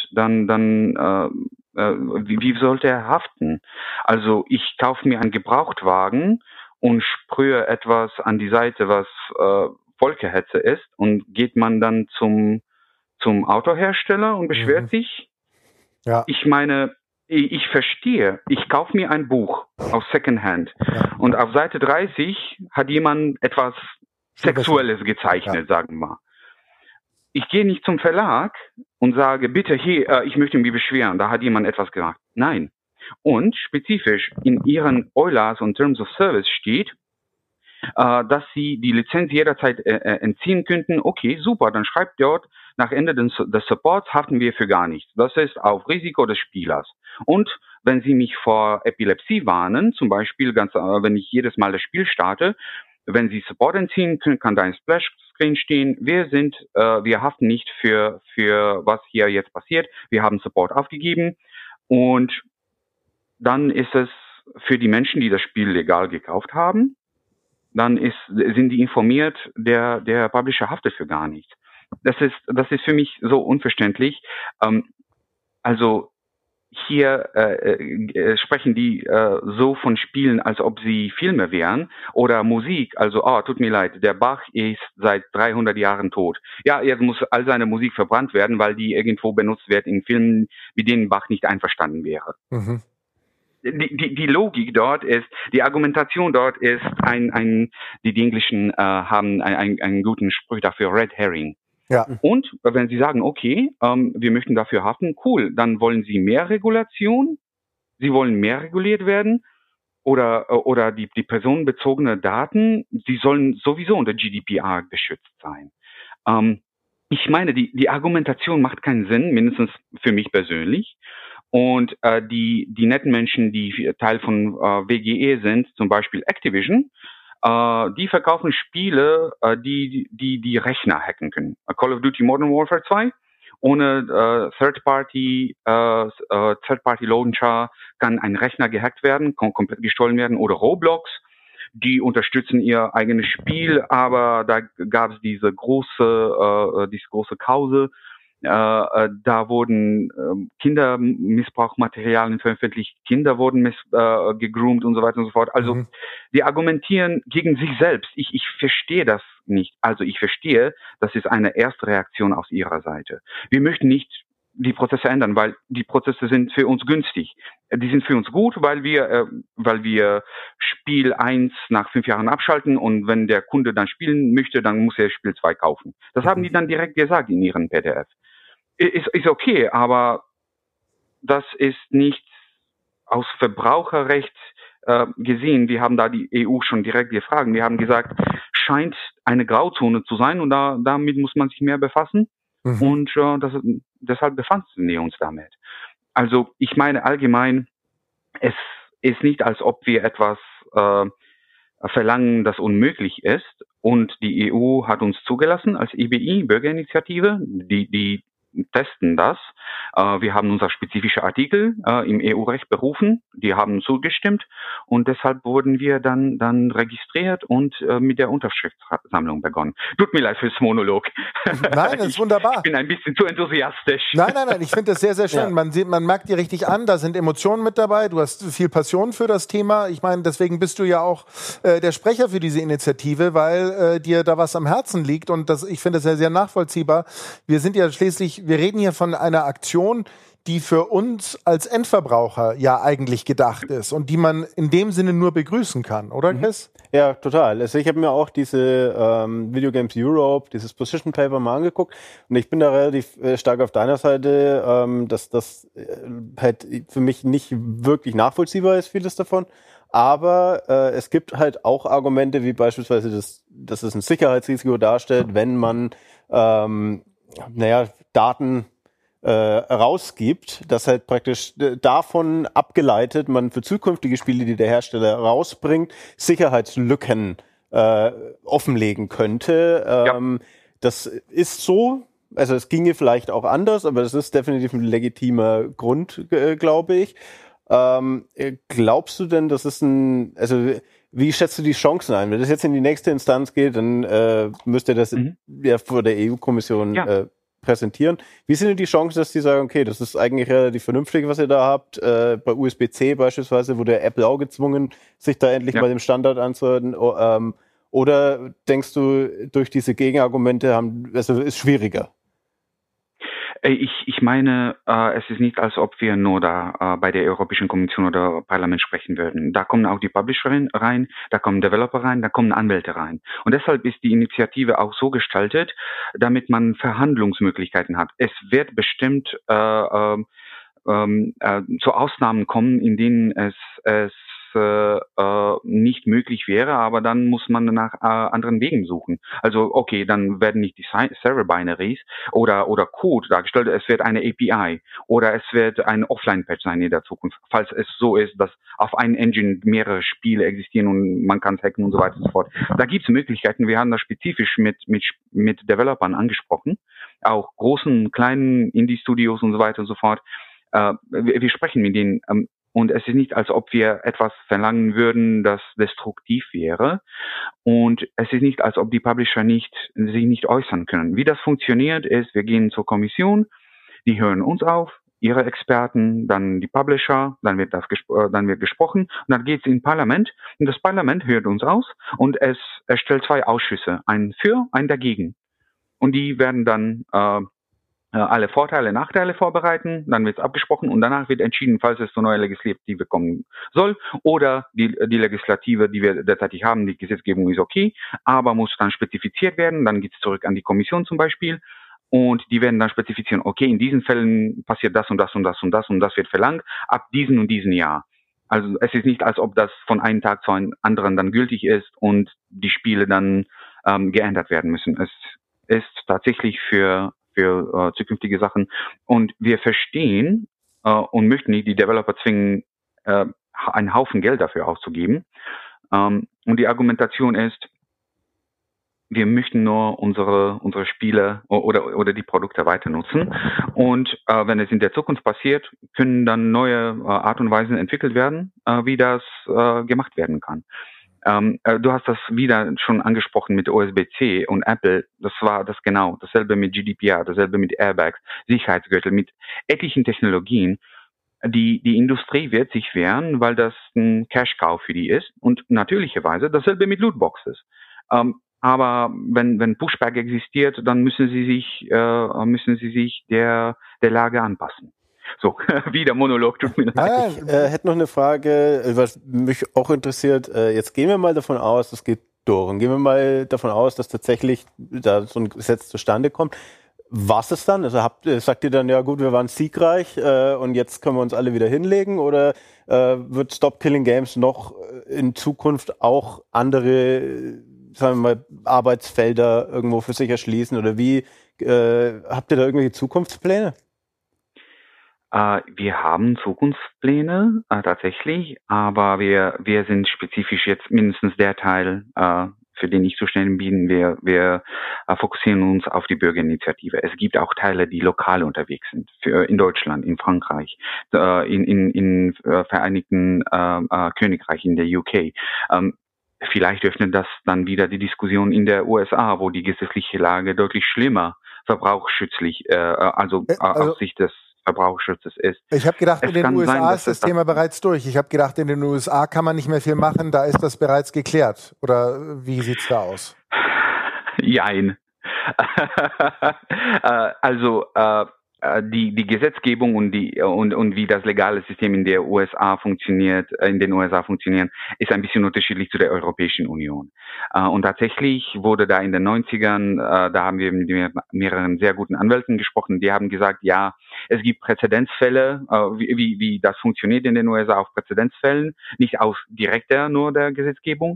wie sollte er haften? Also ich kaufe mir einen Gebrauchtwagen und sprühe etwas an die Seite, was Volkshetze ist und geht man dann zum Autohersteller und beschwert sich. Ja. Ich meine, ich verstehe, ich kaufe mir ein Buch aus Secondhand und auf Seite 30 hat jemand etwas Sexuelles gezeichnet, sagen wir mal. Ich gehe nicht zum Verlag und sage, bitte, hier, ich möchte mich beschweren, da hat jemand etwas gemacht. Nein. Und spezifisch in Ihren EULAs und Terms of Service steht, dass Sie die Lizenz jederzeit entziehen könnten. Okay, super, dann schreibt dort, nach Ende des Supports haften wir für gar nichts. Das ist auf Risiko des Spielers. Und wenn Sie mich vor Epilepsie warnen, zum Beispiel, wenn ich jedes Mal das Spiel starte, wenn Sie Support entziehen können, kann da ein Splash-Screen stehen. Wir haften nicht für was hier jetzt passiert. Wir haben Support aufgegeben. Und dann ist es für die Menschen, die das Spiel legal gekauft haben, dann sind die informiert, der Publisher haftet für gar nichts. Das ist für mich so unverständlich. Also hier sprechen die so von Spielen, als ob sie Filme wären oder Musik. Also, tut mir leid, der Bach ist seit 300 Jahren tot. Ja, jetzt muss all seine Musik verbrannt werden, weil die irgendwo benutzt wird in Filmen, mit denen Bach nicht einverstanden wäre. Mhm. Die Logik dort ist, die Argumentation dort ist die Englischen haben einen guten Spruch dafür, Red Herring. Ja. Und wenn Sie sagen, okay, wir möchten dafür haften, cool, dann wollen Sie mehr Regulation, Sie wollen mehr reguliert werden oder die personenbezogene Daten, die sollen sowieso unter GDPR geschützt sein. Ich meine, die Argumentation macht keinen Sinn, mindestens für mich persönlich. Und die netten Menschen, die Teil von WGE sind, zum Beispiel Activision, die verkaufen Spiele, die Rechner hacken können. Call of Duty Modern Warfare 2 ohne Third-Party Launcher kann ein Rechner gehackt werden, komplett gestohlen werden. Oder Roblox, die unterstützen ihr eigenes Spiel, aber da gab es diese große Kause. Da wurden Kindermissbrauchmaterialien veröffentlicht, Kinder wurden gegroomt und so weiter und so fort. Also die argumentieren gegen sich selbst. Ich verstehe das nicht. Also ich verstehe, das ist eine erste Reaktion aus ihrer Seite. Wir möchten nicht die Prozesse ändern, weil die Prozesse sind für uns günstig. Die sind für uns gut, weil wir Spiel 1 nach 5 Jahren abschalten und wenn der Kunde dann spielen möchte, dann muss er Spiel 2 kaufen. Das haben die dann direkt gesagt in ihren PDF. Ist okay, aber das ist nicht aus Verbraucherrecht gesehen. Wir haben da die EU schon direkt gefragt. Wir haben gesagt, scheint eine Grauzone zu sein und damit muss man sich mehr befassen. Und deshalb befassen wir uns damit. Also ich meine allgemein, es ist nicht, als ob wir etwas verlangen, das unmöglich ist. Und die EU hat uns zugelassen als EBI, Bürgerinitiative, die testen das. Wir haben unser spezifischer Artikel im EU-Recht berufen, die haben zugestimmt und deshalb wurden wir dann registriert und mit der Unterschriftssammlung begonnen. Tut mir leid fürs Monolog. Nein, das ist wunderbar. Ich bin ein bisschen zu enthusiastisch. Nein, ich finde das sehr, sehr schön. Ja. Man merkt dir richtig an, da sind Emotionen mit dabei, du hast viel Passion für das Thema. Ich meine, deswegen bist du ja auch der Sprecher für diese Initiative, weil dir da was am Herzen liegt und ich finde das sehr, sehr nachvollziehbar. Wir reden hier von einer Aktion, die für uns als Endverbraucher ja eigentlich gedacht ist und die man in dem Sinne nur begrüßen kann, oder Chris? Ja, total. Also ich habe mir auch diese Video Games Europe, dieses Position Paper mal angeguckt und ich bin da relativ stark auf deiner Seite, dass das halt für mich nicht wirklich nachvollziehbar ist, vieles davon. Aber es gibt halt auch Argumente, wie beispielsweise, dass es ein Sicherheitsrisiko darstellt, wenn man Daten rausgibt, dass halt praktisch davon abgeleitet man für zukünftige Spiele, die der Hersteller rausbringt, Sicherheitslücken offenlegen könnte. Das ist so, also es ginge vielleicht auch anders, aber das ist definitiv ein legitimer Grund, glaube ich. Glaubst du denn, das ist wie schätzt du die Chancen ein? Wenn das jetzt in die nächste Instanz geht, dann müsste das ja vor der EU-Kommission präsentieren. Wie sind denn die Chancen, dass die sagen, okay, das ist eigentlich relativ vernünftig, was ihr da habt? Bei USB-C beispielsweise wurde Apple auch gezwungen, sich da endlich mal dem Standard anzuhalten. Oder denkst du, durch diese Gegenargumente ist schwieriger? Ich meine, es ist nicht, als ob wir nur da bei der Europäischen Kommission oder Parlament sprechen würden. Da kommen auch die Publisher rein, da kommen Developer rein, da kommen Anwälte rein. Und deshalb ist die Initiative auch so gestaltet, damit man Verhandlungsmöglichkeiten hat. Es wird bestimmt zu Ausnahmen kommen, in denen es nicht möglich wäre, aber dann muss man nach anderen Wegen suchen. Also okay, dann werden nicht die Server Binaries oder Code dargestellt, es wird eine API oder es wird ein Offline-Patch sein in der Zukunft, falls es so ist, dass auf einem Engine mehrere Spiele existieren und man kann es hacken und so weiter und so fort. Da gibt es Möglichkeiten, wir haben das spezifisch mit Developern angesprochen, auch großen, kleinen Indie-Studios und so weiter und so fort. Wir sprechen mit denen und es ist nicht, als ob wir etwas verlangen würden, das destruktiv wäre. Und es ist nicht, als ob die Publisher sich nicht äußern können. Wie das funktioniert ist, wir gehen zur Kommission, die hören uns auf, ihre Experten, dann die Publisher, dann wird gesprochen und dann geht es ins Parlament und das Parlament hört uns aus und es erstellt 2 Ausschüsse, einen für, einen dagegen. Und die werden dann alle Vorteile, Nachteile vorbereiten, dann wird es abgesprochen und danach wird entschieden, falls es zur neuen Legislative kommen soll oder die Legislative, die wir derzeitig haben, die Gesetzgebung ist okay, aber muss dann spezifiziert werden, dann geht es zurück an die Kommission zum Beispiel und die werden dann spezifizieren, okay, in diesen Fällen passiert das und das und das und das und das wird verlangt, ab diesem und diesem Jahr. Also es ist nicht, als ob das von einem Tag zu einem anderen dann gültig ist und die Spiele dann geändert werden müssen. Es ist tatsächlich für zukünftige Sachen. Und wir verstehen und möchten nicht die Developer zwingen, einen Haufen Geld dafür auszugeben. Und die Argumentation ist, wir möchten nur unsere Spiele oder die Produkte weiter nutzen. Und wenn es in der Zukunft passiert, können dann neue Art und Weisen entwickelt werden, wie das gemacht werden kann. Du hast das wieder schon angesprochen mit USB-C und Apple. Das war dasselbe mit GDPR, dasselbe mit Airbags, Sicherheitsgürtel, mit etlichen Technologien. Die Industrie wird sich wehren, weil das ein Cash-Cow für die ist und natürlicherweise dasselbe mit Lootboxes. Aber wenn Pushback existiert, dann müssen sie sich der Lage anpassen. So, wieder Monolog, tut mir leid. Ich hätte noch eine Frage, was mich auch interessiert. Jetzt gehen wir mal davon aus, es geht durch. Und gehen wir mal davon aus, dass tatsächlich da so ein Gesetz zustande kommt. Was ist dann? Also sagt ihr dann, ja gut, wir waren siegreich und jetzt können wir uns alle wieder hinlegen? Oder wird Stop Killing Games noch in Zukunft auch andere, sagen wir mal, Arbeitsfelder irgendwo für sich erschließen? Oder wie habt ihr da irgendwelche Zukunftspläne? Wir haben Zukunftspläne tatsächlich, aber wir sind spezifisch jetzt mindestens der Teil, für den ich zuständig bin. Wir fokussieren uns auf die Bürgerinitiative. Es gibt auch Teile, die lokal unterwegs sind, in Deutschland, in Frankreich, in Vereinigten Königreich, in der UK. Vielleicht öffnet das dann wieder die Diskussion in der USA, wo die gesetzliche Lage deutlich schlimmer verbrauchsschützlich, aus Sicht des Verbraucherschutzes ist. Ich habe gedacht, in den USA ist das Thema bereits durch. Ich habe gedacht, in den USA kann man nicht mehr viel machen, da ist das bereits geklärt. Oder wie sieht's da aus? Jein. Die Gesetzgebung und wie das legale System in den USA funktionieren, ist ein bisschen unterschiedlich zu der Europäischen Union. Und tatsächlich wurde da in den 90ern, da haben wir mit mehreren sehr guten Anwälten gesprochen, die haben gesagt, ja, es gibt Präzedenzfälle, wie das funktioniert in den USA auf Präzedenzfällen, nicht auf direkter nur der Gesetzgebung.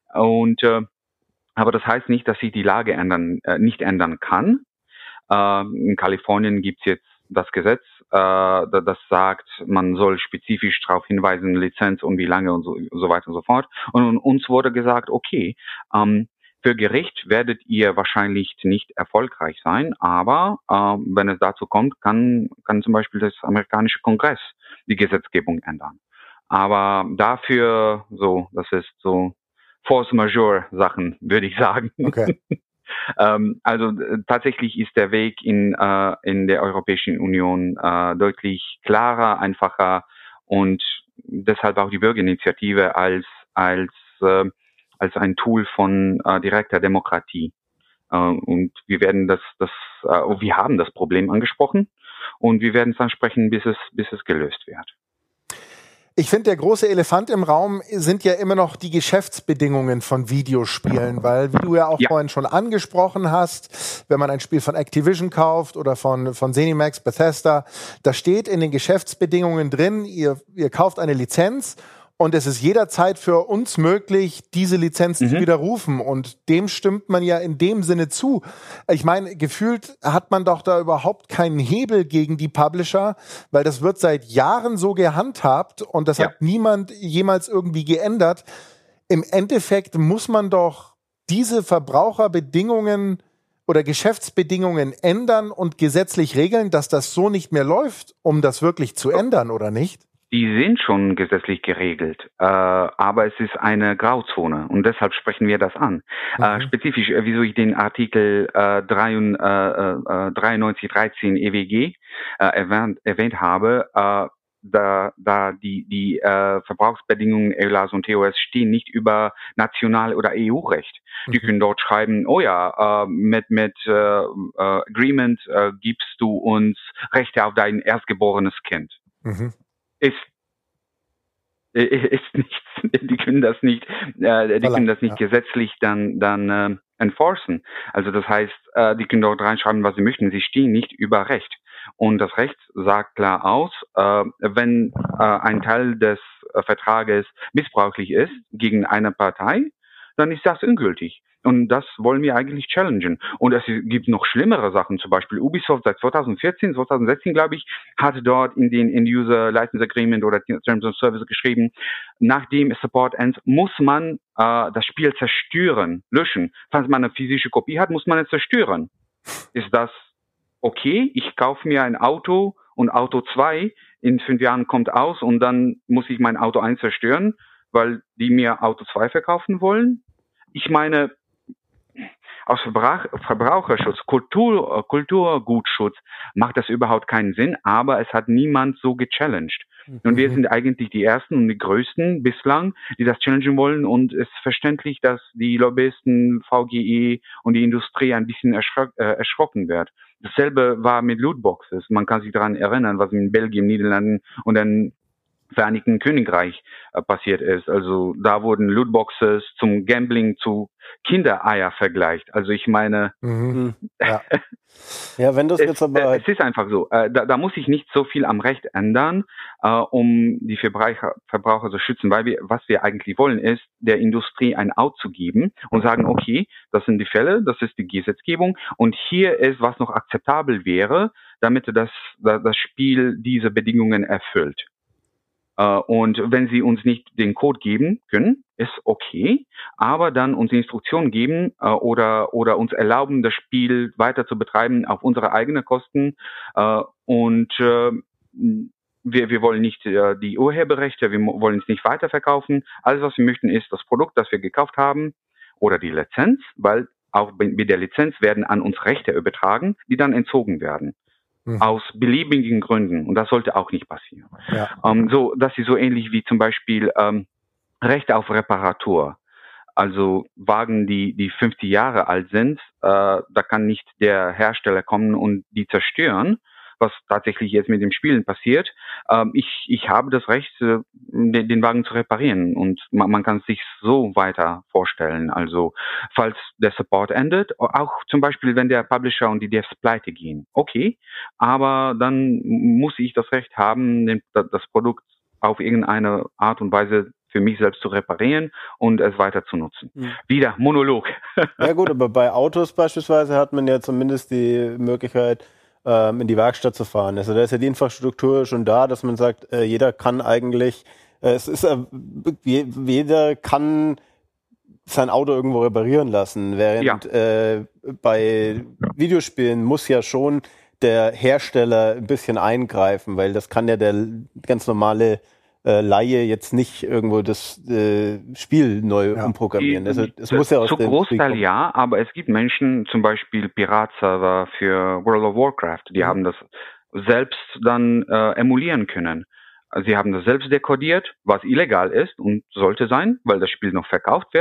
Aber das heißt nicht, dass sich die Lage nicht ändern kann. In Kalifornien gibt's jetzt das Gesetz, das sagt, man soll spezifisch darauf hinweisen, Lizenz und wie lange und so weiter und so fort. Und uns wurde gesagt, okay, für Gericht werdet ihr wahrscheinlich nicht erfolgreich sein, aber wenn es dazu kommt, kann zum Beispiel das amerikanische Kongress die Gesetzgebung ändern. Aber dafür, das ist so Force Majeure Sachen, würde ich sagen. Okay. Also tatsächlich ist der Weg in der Europäischen Union deutlich klarer, einfacher und deshalb auch die Bürgerinitiative als als ein Tool von direkter Demokratie. Und wir werden wir haben das Problem angesprochen und wir werden es ansprechen, bis es gelöst wird. Ich finde, der große Elefant im Raum sind ja immer noch die Geschäftsbedingungen von Videospielen, weil, wie du ja auch vorhin schon angesprochen hast, wenn man ein Spiel von Activision kauft oder von ZeniMax, Bethesda, da steht in den Geschäftsbedingungen drin, ihr kauft eine Lizenz und es ist jederzeit für uns möglich, diese Lizenz zu widerrufen. Und dem stimmt man ja in dem Sinne zu. Ich meine, gefühlt hat man doch da überhaupt keinen Hebel gegen die Publisher, weil das wird seit Jahren so gehandhabt und das hat niemand jemals irgendwie geändert. Im Endeffekt muss man doch diese Verbraucherbedingungen oder Geschäftsbedingungen ändern und gesetzlich regeln, dass das so nicht mehr läuft, um das wirklich zu ändern, oder nicht? Die sind schon gesetzlich geregelt, aber es ist eine Grauzone und deshalb sprechen wir das an. Spezifisch, wieso ich den Artikel 9313 EWG erwähnt habe, da die Verbrauchsbedingungen EULAS und TOS stehen nicht über National- oder EU-Recht. Die können dort schreiben, mit Agreement gibst du uns Rechte auf dein erstgeborenes Kind. Ist nichts. Die können das nicht, gesetzlich dann enforcen. Also das heißt, die können dort reinschreiben, was sie möchten. Sie stehen nicht über Recht. Und das Recht sagt klar aus, wenn ein Teil des Vertrages missbräuchlich ist gegen eine Partei, dann ist das ungültig. Und das wollen wir eigentlich challengen. Und es gibt noch schlimmere Sachen. Zum Beispiel Ubisoft seit 2014, 2016, glaube ich, hat dort in den End-User License Agreement oder Terms of Service geschrieben, nachdem Support ends, muss man das Spiel zerstören, löschen. Falls man eine physische Kopie hat, muss man es zerstören. Ist das okay? Ich kaufe mir ein Auto und Auto 2 in 5 Jahren kommt aus und dann muss ich mein Auto 1 zerstören, weil die mir Auto 2 verkaufen wollen? Ich meine, aus Verbraucherschutz, Kulturgutschutz macht das überhaupt keinen Sinn, aber es hat niemand so gechallenged. Und wir sind eigentlich die Ersten und die Größten bislang, die das challengen wollen, und es ist verständlich, dass die Lobbyisten, VGE und die Industrie ein bisschen erschrocken wird. Dasselbe war mit Lootboxes. Man kann sich daran erinnern, was in Belgien, Niederlanden und dann Vereinigten Königreich passiert ist. Also da wurden Lootboxes zum Gambling, zu Kindereier vergleicht. Also ich meine, ja, wenn das jetzt aber es ist einfach so. Da muss ich nicht so viel am Recht ändern, um die Verbraucher zu schützen, weil was wir eigentlich wollen, ist, der Industrie ein Out zu geben und sagen, okay, das sind die Fälle, das ist die Gesetzgebung und hier ist, was noch akzeptabel wäre, damit das Spiel diese Bedingungen erfüllt. Und wenn sie uns nicht den Code geben können, ist okay, aber dann uns Instruktionen geben oder uns erlauben, das Spiel weiter zu betreiben auf unsere eigenen Kosten. Und wir wollen nicht die Urheberrechte, wir wollen es nicht weiterverkaufen. Alles, was wir möchten, ist das Produkt, das wir gekauft haben oder die Lizenz, weil auch mit der Lizenz werden an uns Rechte übertragen, die dann entzogen werden. Aus beliebigen Gründen. Und das sollte auch nicht passieren. Ja. Das ist so ähnlich wie zum Beispiel Rechte auf Reparatur. Also Wagen, die 50 Jahre alt sind, da kann nicht der Hersteller kommen und die zerstören, was tatsächlich jetzt mit dem Spielen passiert. Ich habe das Recht, den Wagen zu reparieren und man kann es sich so weiter vorstellen. Also falls der Support endet, auch zum Beispiel, wenn der Publisher und die Devs pleite gehen, okay, aber dann muss ich das Recht haben, das Produkt auf irgendeine Art und Weise für mich selbst zu reparieren und es weiter zu nutzen. Wieder Monolog. Ja gut, aber bei Autos beispielsweise hat man ja zumindest die Möglichkeit, in die Werkstatt zu fahren. Also da ist ja die Infrastruktur schon da, dass man sagt, jeder kann eigentlich, jeder kann sein Auto irgendwo reparieren lassen, während bei Videospielen muss ja schon der Hersteller ein bisschen eingreifen, weil das kann ja der ganz normale Laie jetzt nicht irgendwo das Spiel neu umprogrammieren. Also, es muss ja aus zu Großteil ja, aber es gibt Menschen, zum Beispiel Piratserver für World of Warcraft, die haben das selbst dann emulieren können. Sie haben das selbst dekodiert, was illegal ist und sollte sein, weil das Spiel noch verkauft wird.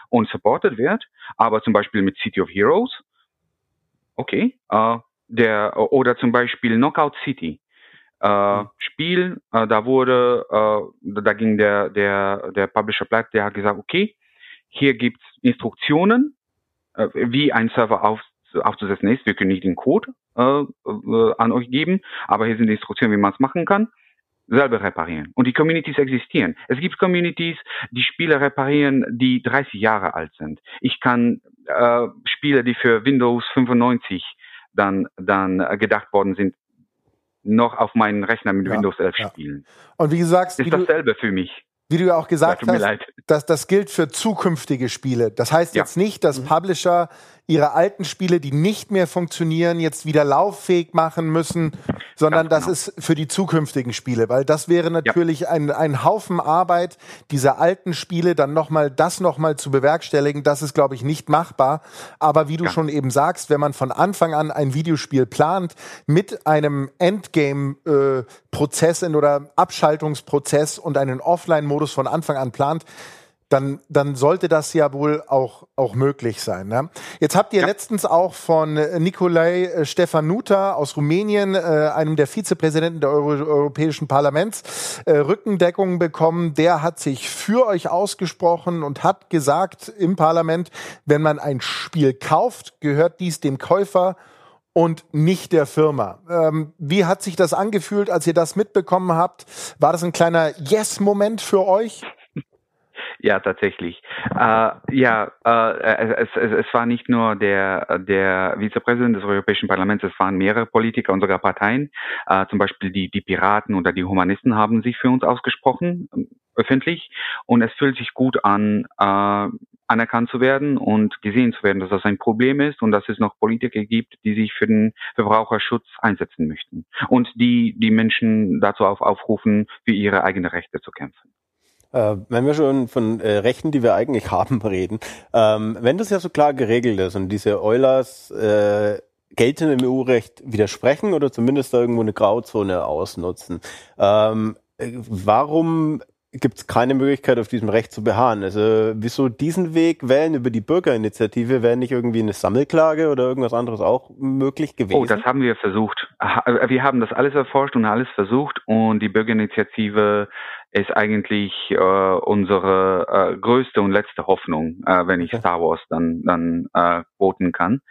und supported wird, aber zum Beispiel mit City of Heroes, okay, oder zum Beispiel Knockout City, Spiel, da ging der Publisher pleite, der hat gesagt, okay, hier gibt's Instruktionen, wie ein Server aufzusetzen ist. Wir können nicht den Code an euch geben, aber hier sind die Instruktionen, wie man es machen kann. Selber reparieren. Und die Communities existieren. Es gibt Communities, die Spiele reparieren, die 30 Jahre alt sind. Ich kann Spiele, die für Windows 95 dann gedacht worden sind, noch auf meinen Rechner mit Windows 11 spielen. Und wie gesagt, ist dasselbe für mich. Wie du ja auch gesagt hast, das gilt für zukünftige Spiele. Das heißt jetzt nicht, dass Publisher ihre alten Spiele, die nicht mehr funktionieren, jetzt wieder lauffähig machen müssen, sondern das ist für die zukünftigen Spiele, weil das wäre natürlich ein Haufen Arbeit, diese alten Spiele dann nochmal zu bewerkstelligen. Das ist, glaube ich, nicht machbar. Aber wie du schon eben sagst, wenn man von Anfang an ein Videospiel plant mit einem Endgame-Prozess oder Abschaltungsprozess und einen Offline-Modus von Anfang an plant, dann sollte das ja wohl auch möglich sein. Ne? Jetzt habt ihr letztens auch von Nicolae Stefanuta aus Rumänien, einem der Vizepräsidenten der Europäischen Parlaments, Rückendeckung bekommen. Der hat sich für euch ausgesprochen und hat gesagt im Parlament, wenn man ein Spiel kauft, gehört dies dem Käufer und nicht der Firma. Wie hat sich das angefühlt, als ihr das mitbekommen habt? War das ein kleiner Yes-Moment für euch? Ja, tatsächlich. Es war nicht nur der Vizepräsident des Europäischen Parlaments, es waren mehrere Politiker und sogar Parteien. Zum Beispiel die Piraten oder die Humanisten haben sich für uns ausgesprochen, öffentlich. Und es fühlt sich gut an, anerkannt zu werden und gesehen zu werden, dass das ein Problem ist und dass es noch Politiker gibt, die sich für den Verbraucherschutz einsetzen möchten und die Menschen dazu aufrufen, für ihre eigenen Rechte zu kämpfen. Wenn wir schon von Rechten, die wir eigentlich haben, reden, wenn das ja so klar geregelt ist und diese Eulers geltendem EU-Recht widersprechen oder zumindest da irgendwo eine Grauzone ausnutzen, warum gibt es keine Möglichkeit, auf diesem Recht zu beharren? Also wieso diesen Weg wählen über die Bürgerinitiative? Wäre nicht irgendwie eine Sammelklage oder irgendwas anderes auch möglich gewesen? Oh, das haben wir versucht. Wir haben das alles erforscht und alles versucht und die Bürgerinitiative ist eigentlich unsere größte und letzte Hoffnung, wenn ich Star Wars dann quoten kann.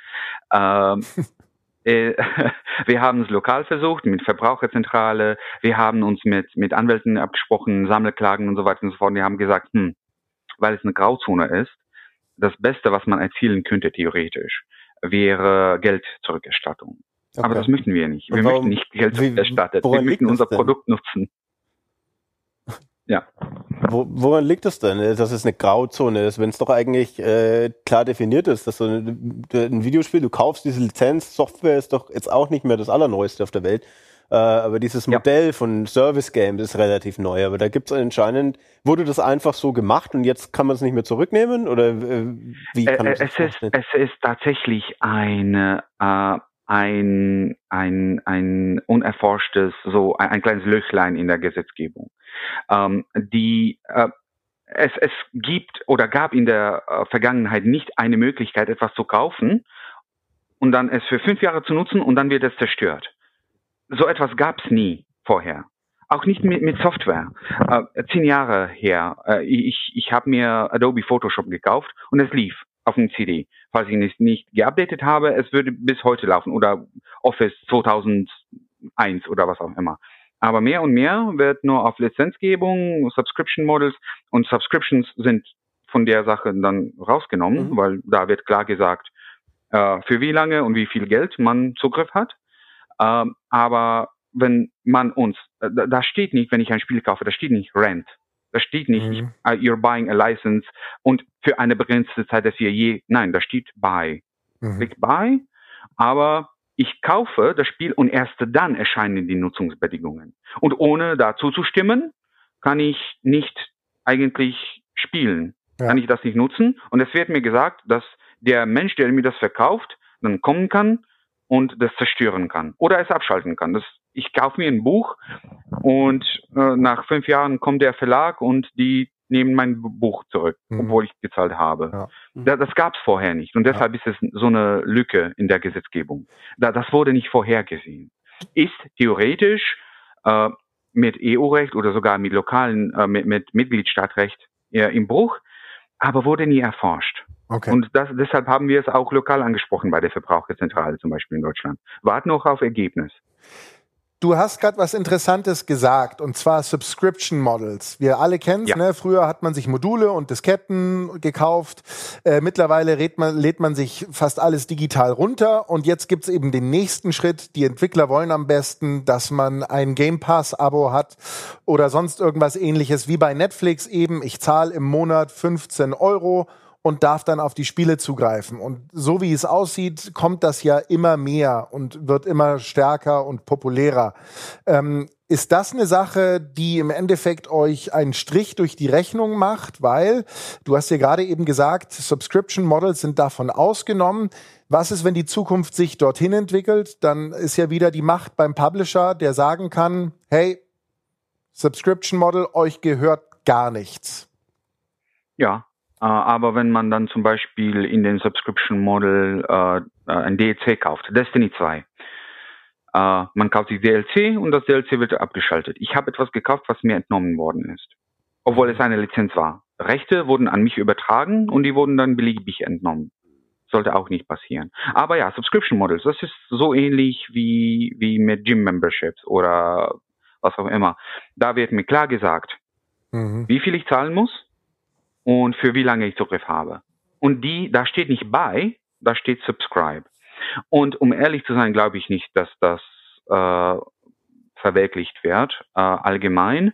Wir haben es lokal versucht, mit Verbraucherzentrale, wir haben uns mit Anwälten abgesprochen, Sammelklagen und so weiter und so fort. Die haben gesagt, weil es eine Grauzone ist, das Beste, was man erzielen könnte theoretisch, wäre Geldzurückerstattung. Okay. Aber das möchten wir nicht. Wir möchten nicht Geld zurückerstattet. Wir möchten unser Produkt nutzen. Ja. Woran liegt es denn, dass es eine Grauzone ist, wenn es doch eigentlich klar definiert ist, dass so ein Videospiel, du kaufst diese Lizenz, Software ist doch jetzt auch nicht mehr das Allerneueste auf der Welt, aber dieses Modell von Service Games ist relativ neu, aber da gibt es anscheinend, wurde das einfach so gemacht und jetzt kann man es nicht mehr zurücknehmen oder wie kann man das vorstellen? Es ist tatsächlich ein unerforschtes, so ein kleines Löchlein in der Gesetzgebung. Es gibt oder gab in der Vergangenheit nicht eine Möglichkeit, etwas zu kaufen und dann es für 5 Jahre zu nutzen und dann wird es zerstört. So etwas gab es nie vorher. Auch nicht mit Software. 10 Jahre her. Ich habe mir Adobe Photoshop gekauft und es lief auf dem CD. Falls ich es nicht geupdatet habe, es würde bis heute laufen oder Office 2001 oder was auch immer. Aber mehr und mehr wird nur auf Lizenzgebung, Subscription Models und Subscriptions sind von der Sache dann rausgenommen, weil da wird klar gesagt, für wie lange und wie viel Geld man Zugriff hat. Aber wenn man da steht nicht, wenn ich ein Spiel kaufe, da steht nicht Rent. Da steht nicht, you're buying a license und für eine begrenzte Zeit, nein, da steht Buy. Klick Buy, aber ich kaufe das Spiel und erst dann erscheinen die Nutzungsbedingungen. Und ohne dazu zu stimmen, kann ich nicht eigentlich spielen. Ja. Kann ich das nicht nutzen. Und es wird mir gesagt, dass der Mensch, der mir das verkauft, dann kommen kann und das zerstören kann. Oder es abschalten kann. Ich kaufe mir ein Buch und nach 5 Jahren kommt der Verlag und die nehmen mein Buch zurück, obwohl ich gezahlt habe. Ja. Das gab es vorher nicht. Und deshalb ist es so eine Lücke in der Gesetzgebung. Das wurde nicht vorhergesehen. Ist theoretisch mit EU-Recht oder sogar mit lokalen, mit Mitgliedstaatrecht im Bruch, aber wurde nie erforscht. Okay. Und deshalb haben wir es auch lokal angesprochen bei der Verbraucherzentrale zum Beispiel in Deutschland. Warten noch auf Ergebnis. Du hast gerade was Interessantes gesagt, und zwar Subscription Models. Wir alle kennen es, ne? Früher hat man sich Module und Disketten gekauft. Mittlerweile lädt man sich fast alles digital runter. Und jetzt gibt's eben den nächsten Schritt. Die Entwickler wollen am besten, dass man ein Game Pass-Abo hat oder sonst irgendwas Ähnliches wie bei Netflix eben. Ich zahle im Monat 15 € und darf dann auf die Spiele zugreifen. Und so wie es aussieht, kommt das ja immer mehr und wird immer stärker und populärer. Ist das eine Sache, die im Endeffekt euch einen Strich durch die Rechnung macht? Weil, du hast ja gerade eben gesagt, Subscription Models sind davon ausgenommen. Was ist, wenn die Zukunft sich dorthin entwickelt? Dann ist ja wieder die Macht beim Publisher, der sagen kann, hey, Subscription Model, euch gehört gar nichts. Ja. Aber wenn man dann zum Beispiel in den Subscription Model ein DLC kauft, Destiny 2, man kauft sich DLC und das DLC wird abgeschaltet. Ich habe etwas gekauft, was mir entnommen worden ist, obwohl es eine Lizenz war. Rechte wurden an mich übertragen und die wurden dann beliebig entnommen. Sollte auch nicht passieren. Aber ja, Subscription Models, das ist so ähnlich wie mit Gym Memberships oder was auch immer. Da wird mir klar gesagt, wie viel ich zahlen muss und für wie lange ich Zugriff habe. Und da steht nicht bei, da steht Subscribe. Und um ehrlich zu sein, glaube ich nicht, dass das verwirklicht wird. Allgemein,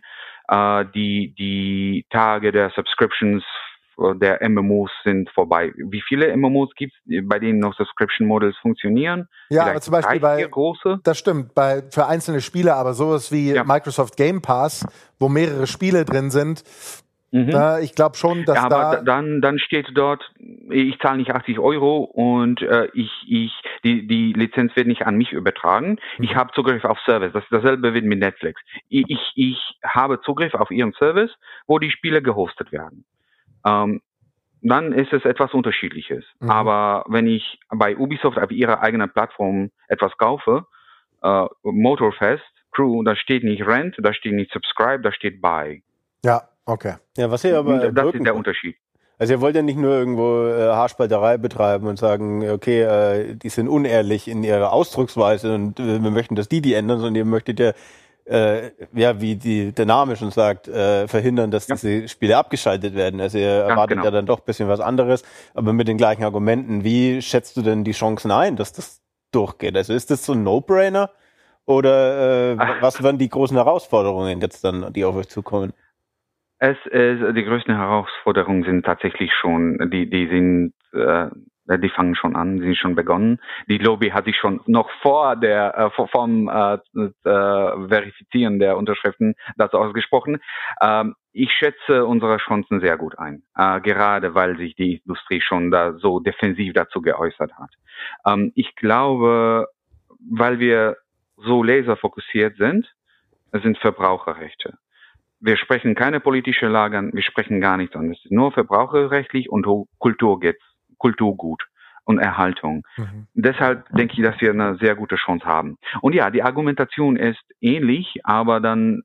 die Tage der Subscriptions der MMOs sind vorbei. Wie viele MMOs gibt es, bei denen noch Subscription Models funktionieren? Ja, aber zum Beispiel das stimmt, für einzelne Spiele, aber sowas wie Microsoft Game Pass, wo mehrere Spiele drin sind. Ich glaube schon, dass aber dann steht dort, ich zahle nicht 80 € und die Lizenz wird nicht an mich übertragen. Ich habe Zugriff auf Service. Dasselbe wird mit Netflix. Ich habe Zugriff auf ihren Service, wo die Spiele gehostet werden. Dann ist es etwas Unterschiedliches. Aber wenn ich bei Ubisoft auf ihrer eigenen Plattform etwas kaufe, Motorfest, Crew, da steht nicht Rent, da steht nicht Subscribe, da steht Buy. Ja. Okay. Ja, was ihr aber das ist der Unterschied. Also ihr wollt ja nicht nur irgendwo Haarspalterei betreiben und sagen, okay, die sind unehrlich in ihrer Ausdrucksweise und wir möchten, dass die ändern, sondern ihr möchtet ja, wie der Name schon sagt, verhindern, dass diese Spiele abgeschaltet werden. Also ihr erwartet ja dann doch ein bisschen was anderes, aber mit den gleichen Argumenten. Wie schätzt du denn die Chancen ein, dass das durchgeht? Also ist das so ein No-Brainer oder was werden die großen Herausforderungen jetzt dann, die auf euch zukommen? Die größten Herausforderungen sind tatsächlich schon, die fangen schon an, die sind schon begonnen. Die Lobby hat sich schon noch vor vom Verifizieren der Unterschriften dazu ausgesprochen. Ich schätze unsere Chancen sehr gut ein, gerade weil sich die Industrie schon da so defensiv dazu geäußert hat. Ich glaube, weil wir so laserfokussiert sind, es sind Verbraucherrechte. Wir sprechen keine politische Lage an, wir sprechen gar nichts an. Es ist nur verbraucherrechtlich und Kulturgut und Erhaltung. Deshalb denke ich, dass wir eine sehr gute Chance haben. Und ja, die Argumentation ist ähnlich, aber dann,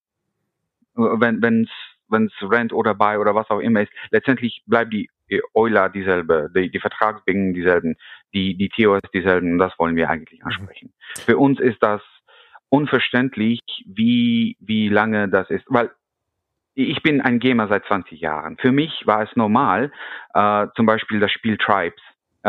wenn es Rent oder Buy oder was auch immer ist, letztendlich bleibt die Euler dieselbe, die Vertragsbedingungen dieselben, die TOS dieselben, und das wollen wir eigentlich ansprechen. Für uns ist das unverständlich, wie lange das ist, weil ich bin ein Gamer seit 20 Jahren. Für mich war es normal, zum Beispiel das Spiel Tribes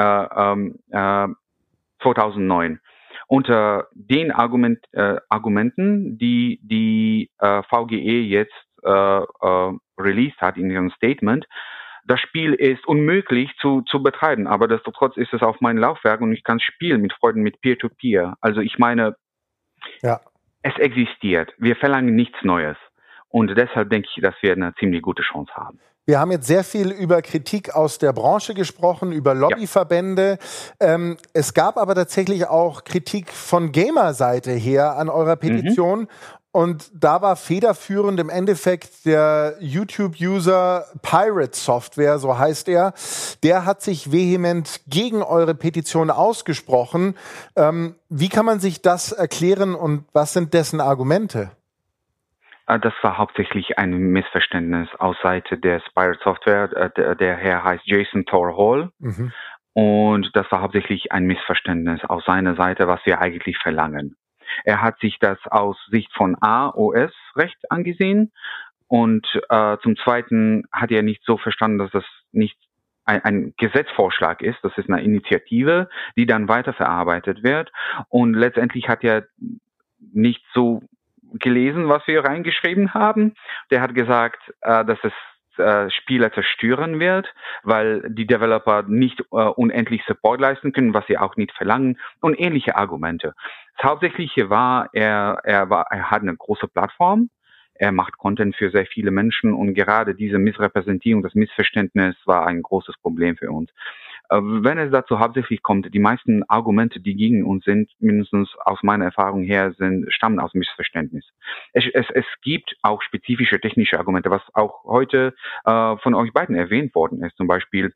2009 unter den Argumenten, die VGE jetzt released hat in ihrem Statement. Das Spiel ist unmöglich zu betreiben, aber destotrotz ist es auf meinem Laufwerk und ich kann spielen mit Freunden, mit Peer-to-Peer. Also ich meine, es existiert. Wir verlangen nichts Neues. Und deshalb denke ich, dass wir eine ziemlich gute Chance haben. Wir haben jetzt sehr viel über Kritik aus der Branche gesprochen, über Lobbyverbände. Es gab aber tatsächlich auch Kritik von Gamer-Seite her an eurer Petition. Und da war federführend im Endeffekt der YouTube-User Pirate Software, so heißt er. Der hat sich vehement gegen eure Petition ausgesprochen. Wie kann man sich das erklären und was sind dessen Argumente? Das war hauptsächlich ein Missverständnis aus Seite der Pirate Software. Der Herr heißt Jason Thor-Hall. Mhm. Und das war hauptsächlich ein Missverständnis aus seiner Seite, was wir eigentlich verlangen. Er hat sich das aus Sicht von AOS-Recht angesehen und zum Zweiten hat er nicht so verstanden, dass das nicht ein Gesetzvorschlag ist. Das ist eine Initiative, die dann weiterverarbeitet wird und letztendlich hat er nicht so gelesen, was wir reingeschrieben haben. Der hat gesagt, dass es Spieler zerstören wird, weil die Developer nicht unendlich Support leisten können, was sie auch nicht verlangen und ähnliche Argumente. Das Hauptsächliche war, er hat eine große Plattform, er macht Content für sehr viele Menschen und gerade diese Missrepräsentierung, das Missverständnis war ein großes Problem für uns. Wenn es dazu hauptsächlich kommt, die meisten Argumente, die gegen uns sind, mindestens aus meiner Erfahrung her, stammen aus Missverständnis. Es gibt auch spezifische technische Argumente, was auch heute von euch beiden erwähnt worden ist. Zum Beispiel,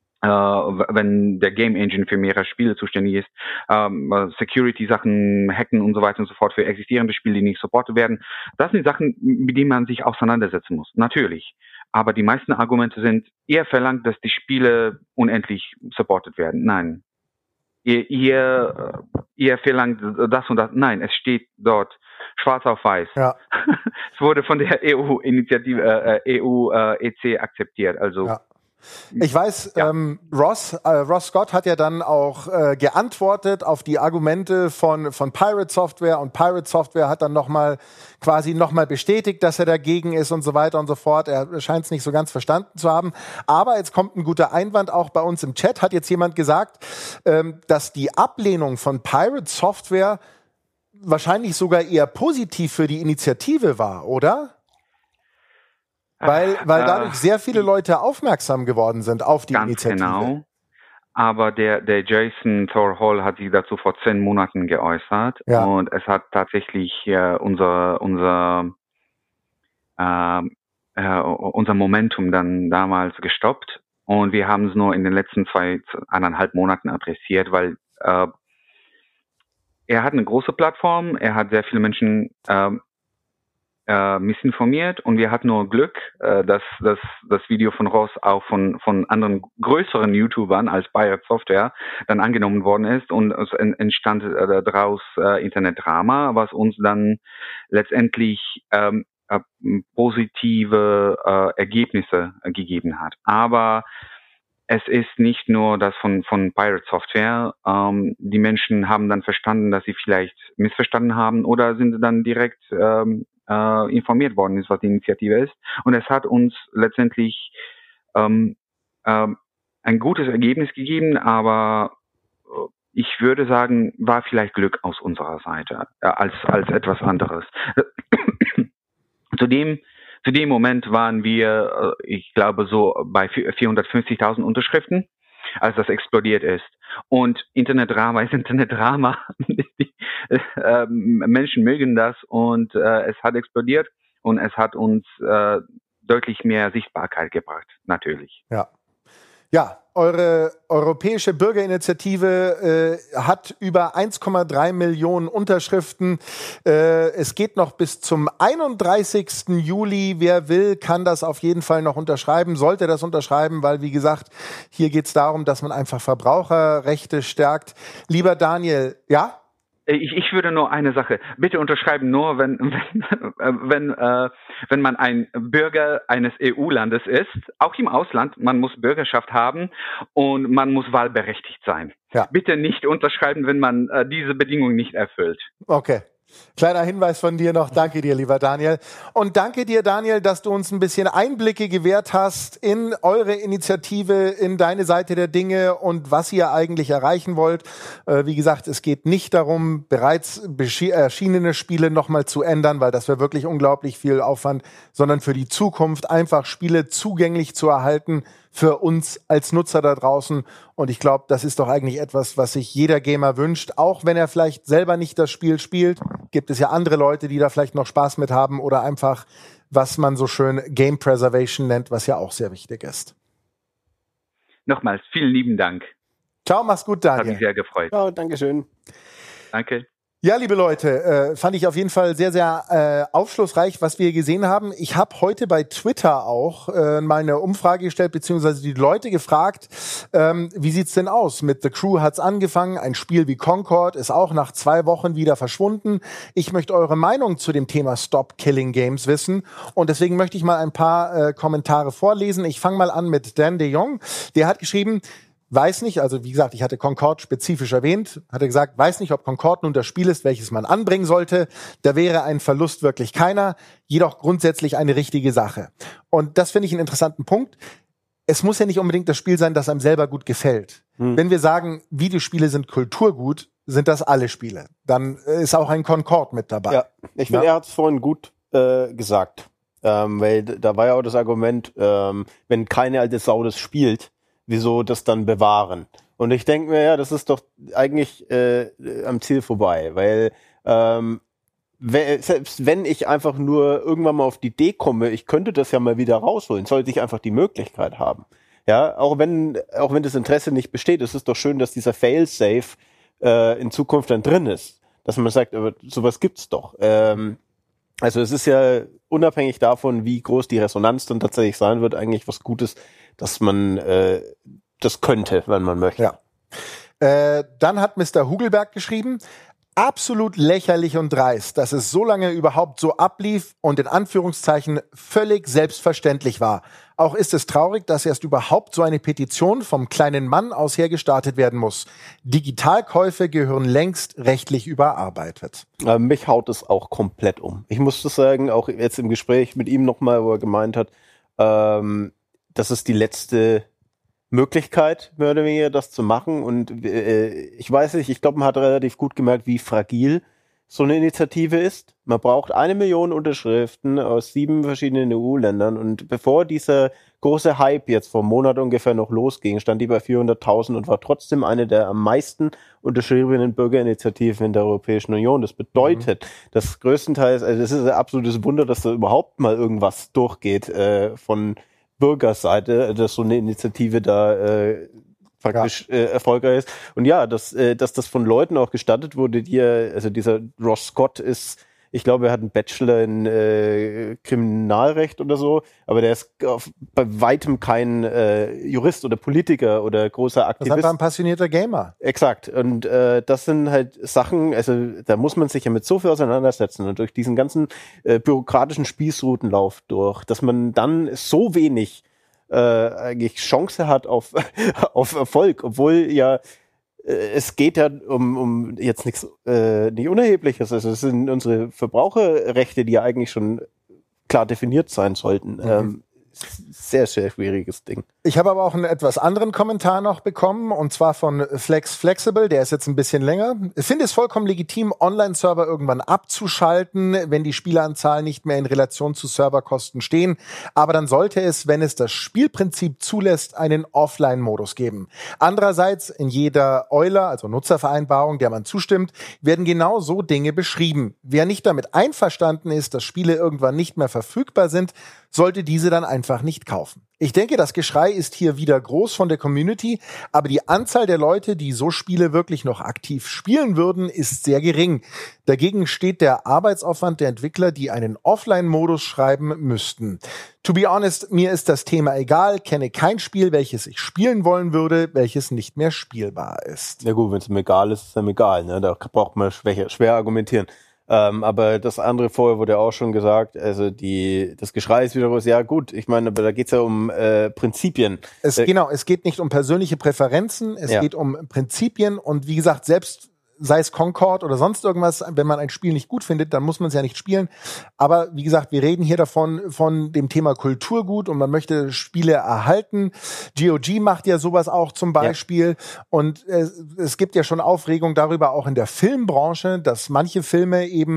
wenn der Game Engine für mehrere Spiele zuständig ist, Security-Sachen, Hacken und so weiter und so fort für existierende Spiele, die nicht supportet werden. Das sind Sachen, mit denen man sich auseinandersetzen muss. Natürlich. Aber die meisten Argumente sind eher verlangt, dass die Spiele unendlich supportet werden. Nein. Ihr verlangt das und das. Nein, es steht dort schwarz auf weiß. Ja. Es wurde von der EU-Initiative, EU-EC akzeptiert. Also. Ja. Ich weiß, ja. Ross Scott hat ja dann auch geantwortet auf die Argumente von Pirate Software und Pirate Software hat dann nochmal bestätigt, dass er dagegen ist und so weiter und so fort. Er scheint es nicht so ganz verstanden zu haben. Aber jetzt kommt ein guter Einwand auch bei uns im Chat. Hat jetzt jemand gesagt, dass die Ablehnung von Pirate Software wahrscheinlich sogar eher positiv für die Initiative war, oder? Weil dadurch sehr viele Leute aufmerksam geworden sind auf die Initiative. Genau. Aber der Jason Thor-Hall hat sich dazu vor 10 Monaten geäußert. Ja. Und es hat tatsächlich unser Momentum dann damals gestoppt. Und wir haben es nur in den letzten 2,5 Monaten adressiert, weil er hat eine große Plattform, er hat sehr viele Menschen missinformiert und wir hatten nur Glück, dass das Video von Ross auch von anderen größeren YouTubern als Pirate Software dann angenommen worden ist und es entstand daraus Internetdrama, was uns dann letztendlich positive Ergebnisse gegeben hat. Aber es ist nicht nur das von Pirate Software. Die Menschen haben dann verstanden, dass sie vielleicht missverstanden haben oder sind dann direkt informiert worden ist, was die Initiative ist. Und es hat uns letztendlich ein gutes Ergebnis gegeben, aber ich würde sagen, war vielleicht Glück aus unserer Seite als etwas anderes. Zu dem Moment waren wir, ich glaube, so bei 450.000 Unterschriften, als das explodiert ist. Und Internetdrama ist Internetdrama. Menschen mögen das und es hat explodiert und es hat uns deutlich mehr Sichtbarkeit gebracht, natürlich. Ja. Ja, eure europäische Bürgerinitiative hat über 1,3 Millionen Unterschriften. Es geht noch bis zum 31. Juli. Wer will, kann das auf jeden Fall noch unterschreiben, sollte das unterschreiben, weil, wie gesagt, hier geht es darum, dass man einfach Verbraucherrechte stärkt. Lieber Daniel, ja? Ich würde nur eine Sache, bitte unterschreiben nur, wenn man ein Bürger eines EU-Landes ist, auch im Ausland, man muss Bürgerschaft haben und man muss wahlberechtigt sein. Ja. Bitte nicht unterschreiben, wenn man diese Bedingungen nicht erfüllt. Okay. Kleiner Hinweis von dir noch. Danke dir, lieber Daniel. Und danke dir, Daniel, dass du uns ein bisschen Einblicke gewährt hast in eure Initiative, in deine Seite der Dinge und was ihr eigentlich erreichen wollt. Wie gesagt, es geht nicht darum, bereits erschienene Spiele nochmal zu ändern, weil das wäre wirklich unglaublich viel Aufwand, sondern für die Zukunft einfach Spiele zugänglich zu erhalten für uns als Nutzer da draußen. Und ich glaube, das ist doch eigentlich etwas, was sich jeder Gamer wünscht. Auch wenn er vielleicht selber nicht das Spiel spielt, gibt es ja andere Leute, die da vielleicht noch Spaß mit haben oder einfach, was man so schön Game Preservation nennt, was ja auch sehr wichtig ist. Nochmals, vielen lieben Dank. Ciao, mach's gut, Daniel. Hat mich sehr gefreut. Ja, Dankeschön. Danke. Ja, liebe Leute, fand ich auf jeden Fall sehr, sehr aufschlussreich, was wir gesehen haben. Ich habe heute bei Twitter auch mal eine Umfrage gestellt, beziehungsweise die Leute gefragt, wie sieht's denn aus? Mit The Crew hat's angefangen, ein Spiel wie Concord ist auch nach 2 Wochen wieder verschwunden. Ich möchte eure Meinung zu dem Thema Stop Killing Games wissen und deswegen möchte ich mal ein paar Kommentare vorlesen. Ich fange mal an mit Dan de Jong, der hat geschrieben, weiß nicht, also wie gesagt, ich hatte Concord spezifisch erwähnt, hat er gesagt, weiß nicht, ob Concord nun das Spiel ist, welches man anbringen sollte. Da wäre ein Verlust wirklich keiner, jedoch grundsätzlich eine richtige Sache. Und das finde ich einen interessanten Punkt. Es muss ja nicht unbedingt das Spiel sein, das einem selber gut gefällt. Wenn wir sagen, Videospiele sind Kulturgut, sind das alle Spiele. Dann ist auch ein Concord mit dabei. Ja, ich finde, er hat es vorhin gut gesagt. Weil da war ja auch das Argument, wenn keine alte Sau das spielt, wieso das dann bewahren? Und ich denke mir, ja, das ist doch eigentlich am Ziel vorbei, weil selbst wenn ich einfach nur irgendwann mal auf die Idee komme, ich könnte das ja mal wieder rausholen, sollte ich einfach die Möglichkeit haben. Ja, auch wenn das Interesse nicht besteht, es ist doch schön, dass dieser Fail-Safe in Zukunft dann drin ist. Dass man sagt, aber sowas gibt's doch. Also es ist ja unabhängig davon, wie groß die Resonanz dann tatsächlich sein wird, eigentlich was Gutes, dass man das könnte, wenn man möchte. Ja. Dann hat Mr. Hugelberg geschrieben, absolut lächerlich und dreist, dass es so lange überhaupt so ablief und in Anführungszeichen völlig selbstverständlich war. Auch ist es traurig, dass erst überhaupt so eine Petition vom kleinen Mann aus her gestartet werden muss. Digitalkäufe gehören längst rechtlich überarbeitet. Mich haut es auch komplett um. Ich muss das sagen, auch jetzt im Gespräch mit ihm nochmal, wo er gemeint hat, das ist die letzte Möglichkeit, mehr oder weniger, das zu machen. Und ich weiß nicht, ich glaube, man hat relativ gut gemerkt, wie fragil so eine Initiative ist. Man braucht 1 Million Unterschriften aus 7 verschiedenen EU-Ländern. Und bevor dieser große Hype jetzt vor einem Monat ungefähr noch losging, stand die bei 400.000 und war trotzdem eine der am meisten unterschriebenen Bürgerinitiativen in der Europäischen Union. Das bedeutet, dass größtenteils, also das ist ein absolutes Wunder, dass da überhaupt mal irgendwas durchgeht von Bürgerseite, dass so eine Initiative da praktisch erfolgreich ist. Und ja, dass das von Leuten auch gestattet wurde, also dieser Ross Scott ist, ich glaube, er hat einen Bachelor in Kriminalrecht oder so, aber der ist bei weitem kein Jurist oder Politiker oder großer Aktivist. Das ist einfach ein passionierter Gamer. Exakt. Und das sind halt Sachen, also da muss man sich ja mit so viel auseinandersetzen und durch diesen ganzen bürokratischen Spießrutenlauf durch, dass man dann so wenig eigentlich Chance hat auf Erfolg, obwohl ja es geht ja um jetzt nichts nicht Unerhebliches. Also es sind unsere Verbraucherrechte, die ja eigentlich schon klar definiert sein sollten. Sehr, sehr schwieriges Ding. Ich habe aber auch einen etwas anderen Kommentar noch bekommen, und zwar von Flex Flexible, der ist jetzt ein bisschen länger. Ich finde es vollkommen legitim, Online-Server irgendwann abzuschalten, wenn die Spieleranzahl nicht mehr in Relation zu Serverkosten stehen. Aber dann sollte es, wenn es das Spielprinzip zulässt, einen Offline-Modus geben. Andererseits, in jeder Euler, also Nutzervereinbarung, der man zustimmt, werden genau so Dinge beschrieben. Wer nicht damit einverstanden ist, dass Spiele irgendwann nicht mehr verfügbar sind, sollte diese dann einfach nicht kaufen. Ich denke, das Geschrei ist hier wieder groß von der Community, aber die Anzahl der Leute, die so Spiele wirklich noch aktiv spielen würden, ist sehr gering. Dagegen steht der Arbeitsaufwand der Entwickler, die einen Offline-Modus schreiben müssten. To be honest, mir ist das Thema egal, kenne kein Spiel, welches ich spielen wollen würde, welches nicht mehr spielbar ist. Ja gut, wenn es mir egal ist, ist es einem egal, ne? Da braucht man schwer argumentieren. Aber das andere vorher wurde ja auch schon gesagt, also das Geschrei ist wieder groß, ja gut, ich meine, aber da geht's ja um Prinzipien. Es geht nicht um persönliche Präferenzen, es geht um Prinzipien und wie gesagt, selbst sei es Concord oder sonst irgendwas, wenn man ein Spiel nicht gut findet, dann muss man es ja nicht spielen. Aber wie gesagt, wir reden hier von dem Thema Kulturgut und man möchte Spiele erhalten. GOG macht ja sowas auch zum Beispiel. Ja. Und es gibt ja schon Aufregung darüber, auch in der Filmbranche, dass manche Filme eben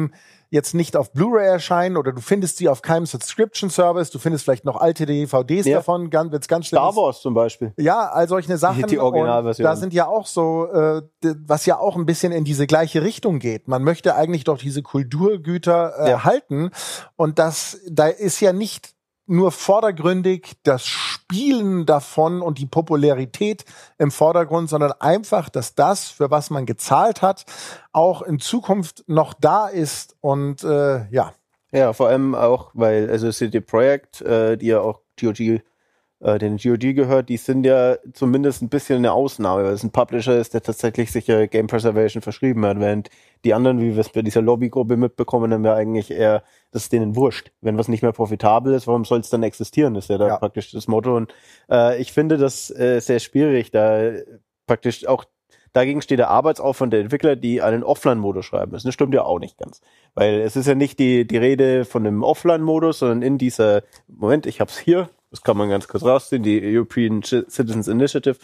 jetzt nicht auf Blu-ray erscheinen oder du findest sie auf keinem Subscription-Service, du findest vielleicht noch alte DVDs davon, wird's ganz schlimm. Star Wars zum Beispiel. Ja, all solche Sachen. Die Originalversion. Da sind ja auch so, was ja auch ein bisschen in diese gleiche Richtung geht. Man möchte eigentlich doch diese Kulturgüter erhalten und da ist ja nicht nur vordergründig das Spielen davon und die Popularität im Vordergrund, sondern einfach, dass das, für was man gezahlt hat, auch in Zukunft noch da ist und ja. Ja, vor allem auch, weil also CD Projekt, die ja auch den GOG gehört, die sind ja zumindest ein bisschen eine Ausnahme, weil es ein Publisher ist, der tatsächlich sicher Game Preservation verschrieben hat, während die anderen, wie wir es bei dieser Lobbygruppe mitbekommen haben, ja eigentlich eher, das ist denen wurscht. Wenn was nicht mehr profitabel ist, warum soll es dann existieren? Das ist ja da praktisch das Motto. Und ich finde das sehr schwierig, da praktisch auch dagegen steht der Arbeitsaufwand der Entwickler, die einen Offline-Modus schreiben müssen. Das stimmt ja auch nicht ganz. Weil es ist ja nicht die Rede von einem Offline-Modus, sondern in dieser, Moment, ich hab's hier, das kann man ganz kurz rausziehen, die European Citizens Initiative,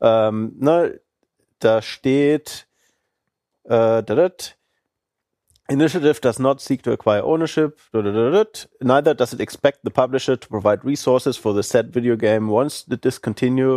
da steht, Initiative does not seek to acquire ownership, neither does it expect the publisher to provide resources for the said video game once they discontinue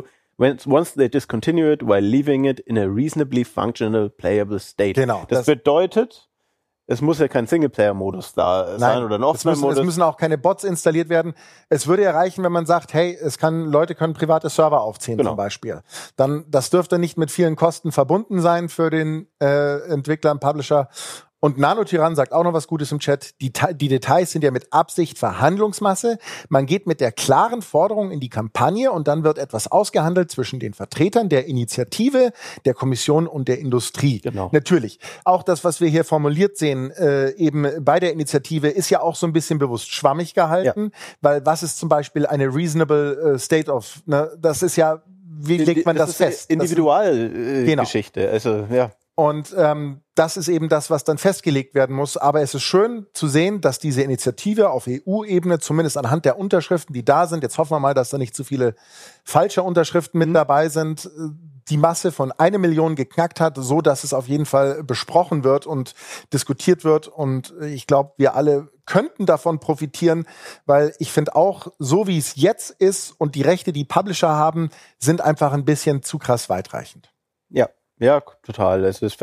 it while leaving it in a reasonably functional playable state. Genau. Das bedeutet, es muss ja kein Singleplayer-Modus da sein oder ein Offline-Modus. Es müssen auch keine Bots installiert werden. Es würde ja reichen, wenn man sagt, hey, Leute können private Server aufziehen zum Beispiel. Dann, das dürfte nicht mit vielen Kosten verbunden sein für den Entwickler und Publisher. Und Nanotyrann sagt auch noch was Gutes im Chat. Die Details sind ja mit Absicht Verhandlungsmasse. Man geht mit der klaren Forderung in die Kampagne und dann wird etwas ausgehandelt zwischen den Vertretern der Initiative, der Kommission und der Industrie. Genau. Natürlich. Auch das, was wir hier formuliert sehen, eben bei der Initiative, ist ja auch so ein bisschen bewusst schwammig gehalten. Weil was ist zum Beispiel eine reasonable state of, ne? Das ist ja, wie legt man das fest? Individualgeschichte. Also, ja. Und das ist eben das, was dann festgelegt werden muss. Aber es ist schön zu sehen, dass diese Initiative auf EU-Ebene, zumindest anhand der Unterschriften, die da sind, jetzt hoffen wir mal, dass da nicht zu viele falsche Unterschriften mit dabei sind, die Masse von 1 Million geknackt hat, so dass es auf jeden Fall besprochen wird und diskutiert wird. Und ich glaube, wir alle könnten davon profitieren, weil ich finde auch, so wie es jetzt ist und die Rechte, die Publisher haben, sind einfach ein bisschen zu krass weitreichend. Ja, total. Es ist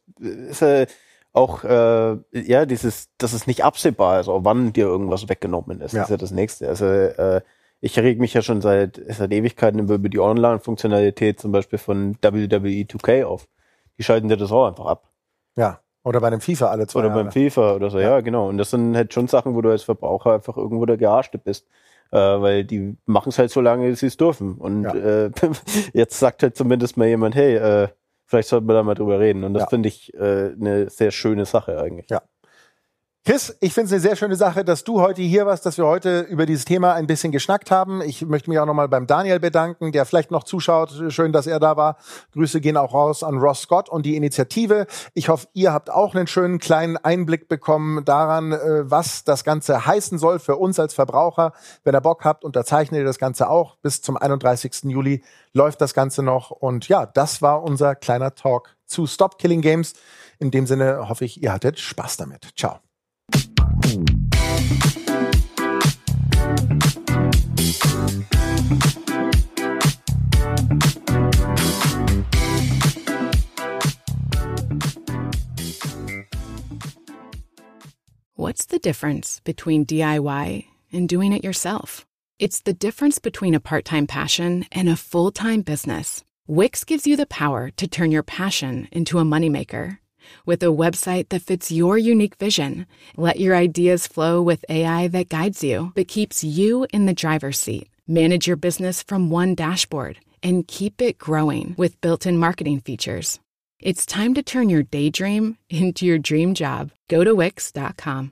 auch dass es nicht absehbar ist, wann dir irgendwas weggenommen ist. Das ist ja das Nächste. Also ich reg mich ja schon seit Ewigkeiten über die Online-Funktionalität zum Beispiel von WWE 2K auf. Die schalten dir das auch einfach ab. Ja, oder bei einem FIFA alle 2 Jahre. Oder beim FIFA oder so, ja, genau. Und das sind halt schon Sachen, wo du als Verbraucher einfach irgendwo der Gearschte bist. Weil die machen es halt so lange, wie sie es dürfen. Und jetzt sagt halt zumindest mal jemand, hey, vielleicht sollten wir da mal drüber reden. Und das finde ich eine sehr schöne Sache eigentlich. Ja. Chris, ich finde es eine sehr schöne Sache, dass du heute hier warst, dass wir heute über dieses Thema ein bisschen geschnackt haben. Ich möchte mich auch nochmal beim Daniel bedanken, der vielleicht noch zuschaut. Schön, dass er da war. Grüße gehen auch raus an Ross Scott und die Initiative. Ich hoffe, ihr habt auch einen schönen kleinen Einblick bekommen daran, was das Ganze heißen soll für uns als Verbraucher. Wenn ihr Bock habt, unterzeichnet ihr das Ganze auch. Bis zum 31. Juli läuft das Ganze noch. Und ja, das war unser kleiner Talk zu Stop Killing Games. In dem Sinne hoffe ich, ihr hattet Spaß damit. Ciao. What's the difference between DIY and doing it yourself? It's the difference between a part-time passion and a full-time business. Wix gives you the power to turn your passion into a moneymaker. With a website that fits your unique vision, let your ideas flow with AI that guides you but keeps you in the driver's seat. Manage your business from one dashboard and keep it growing with built-in marketing features. It's time to turn your daydream into your dream job. Go to Wix.com.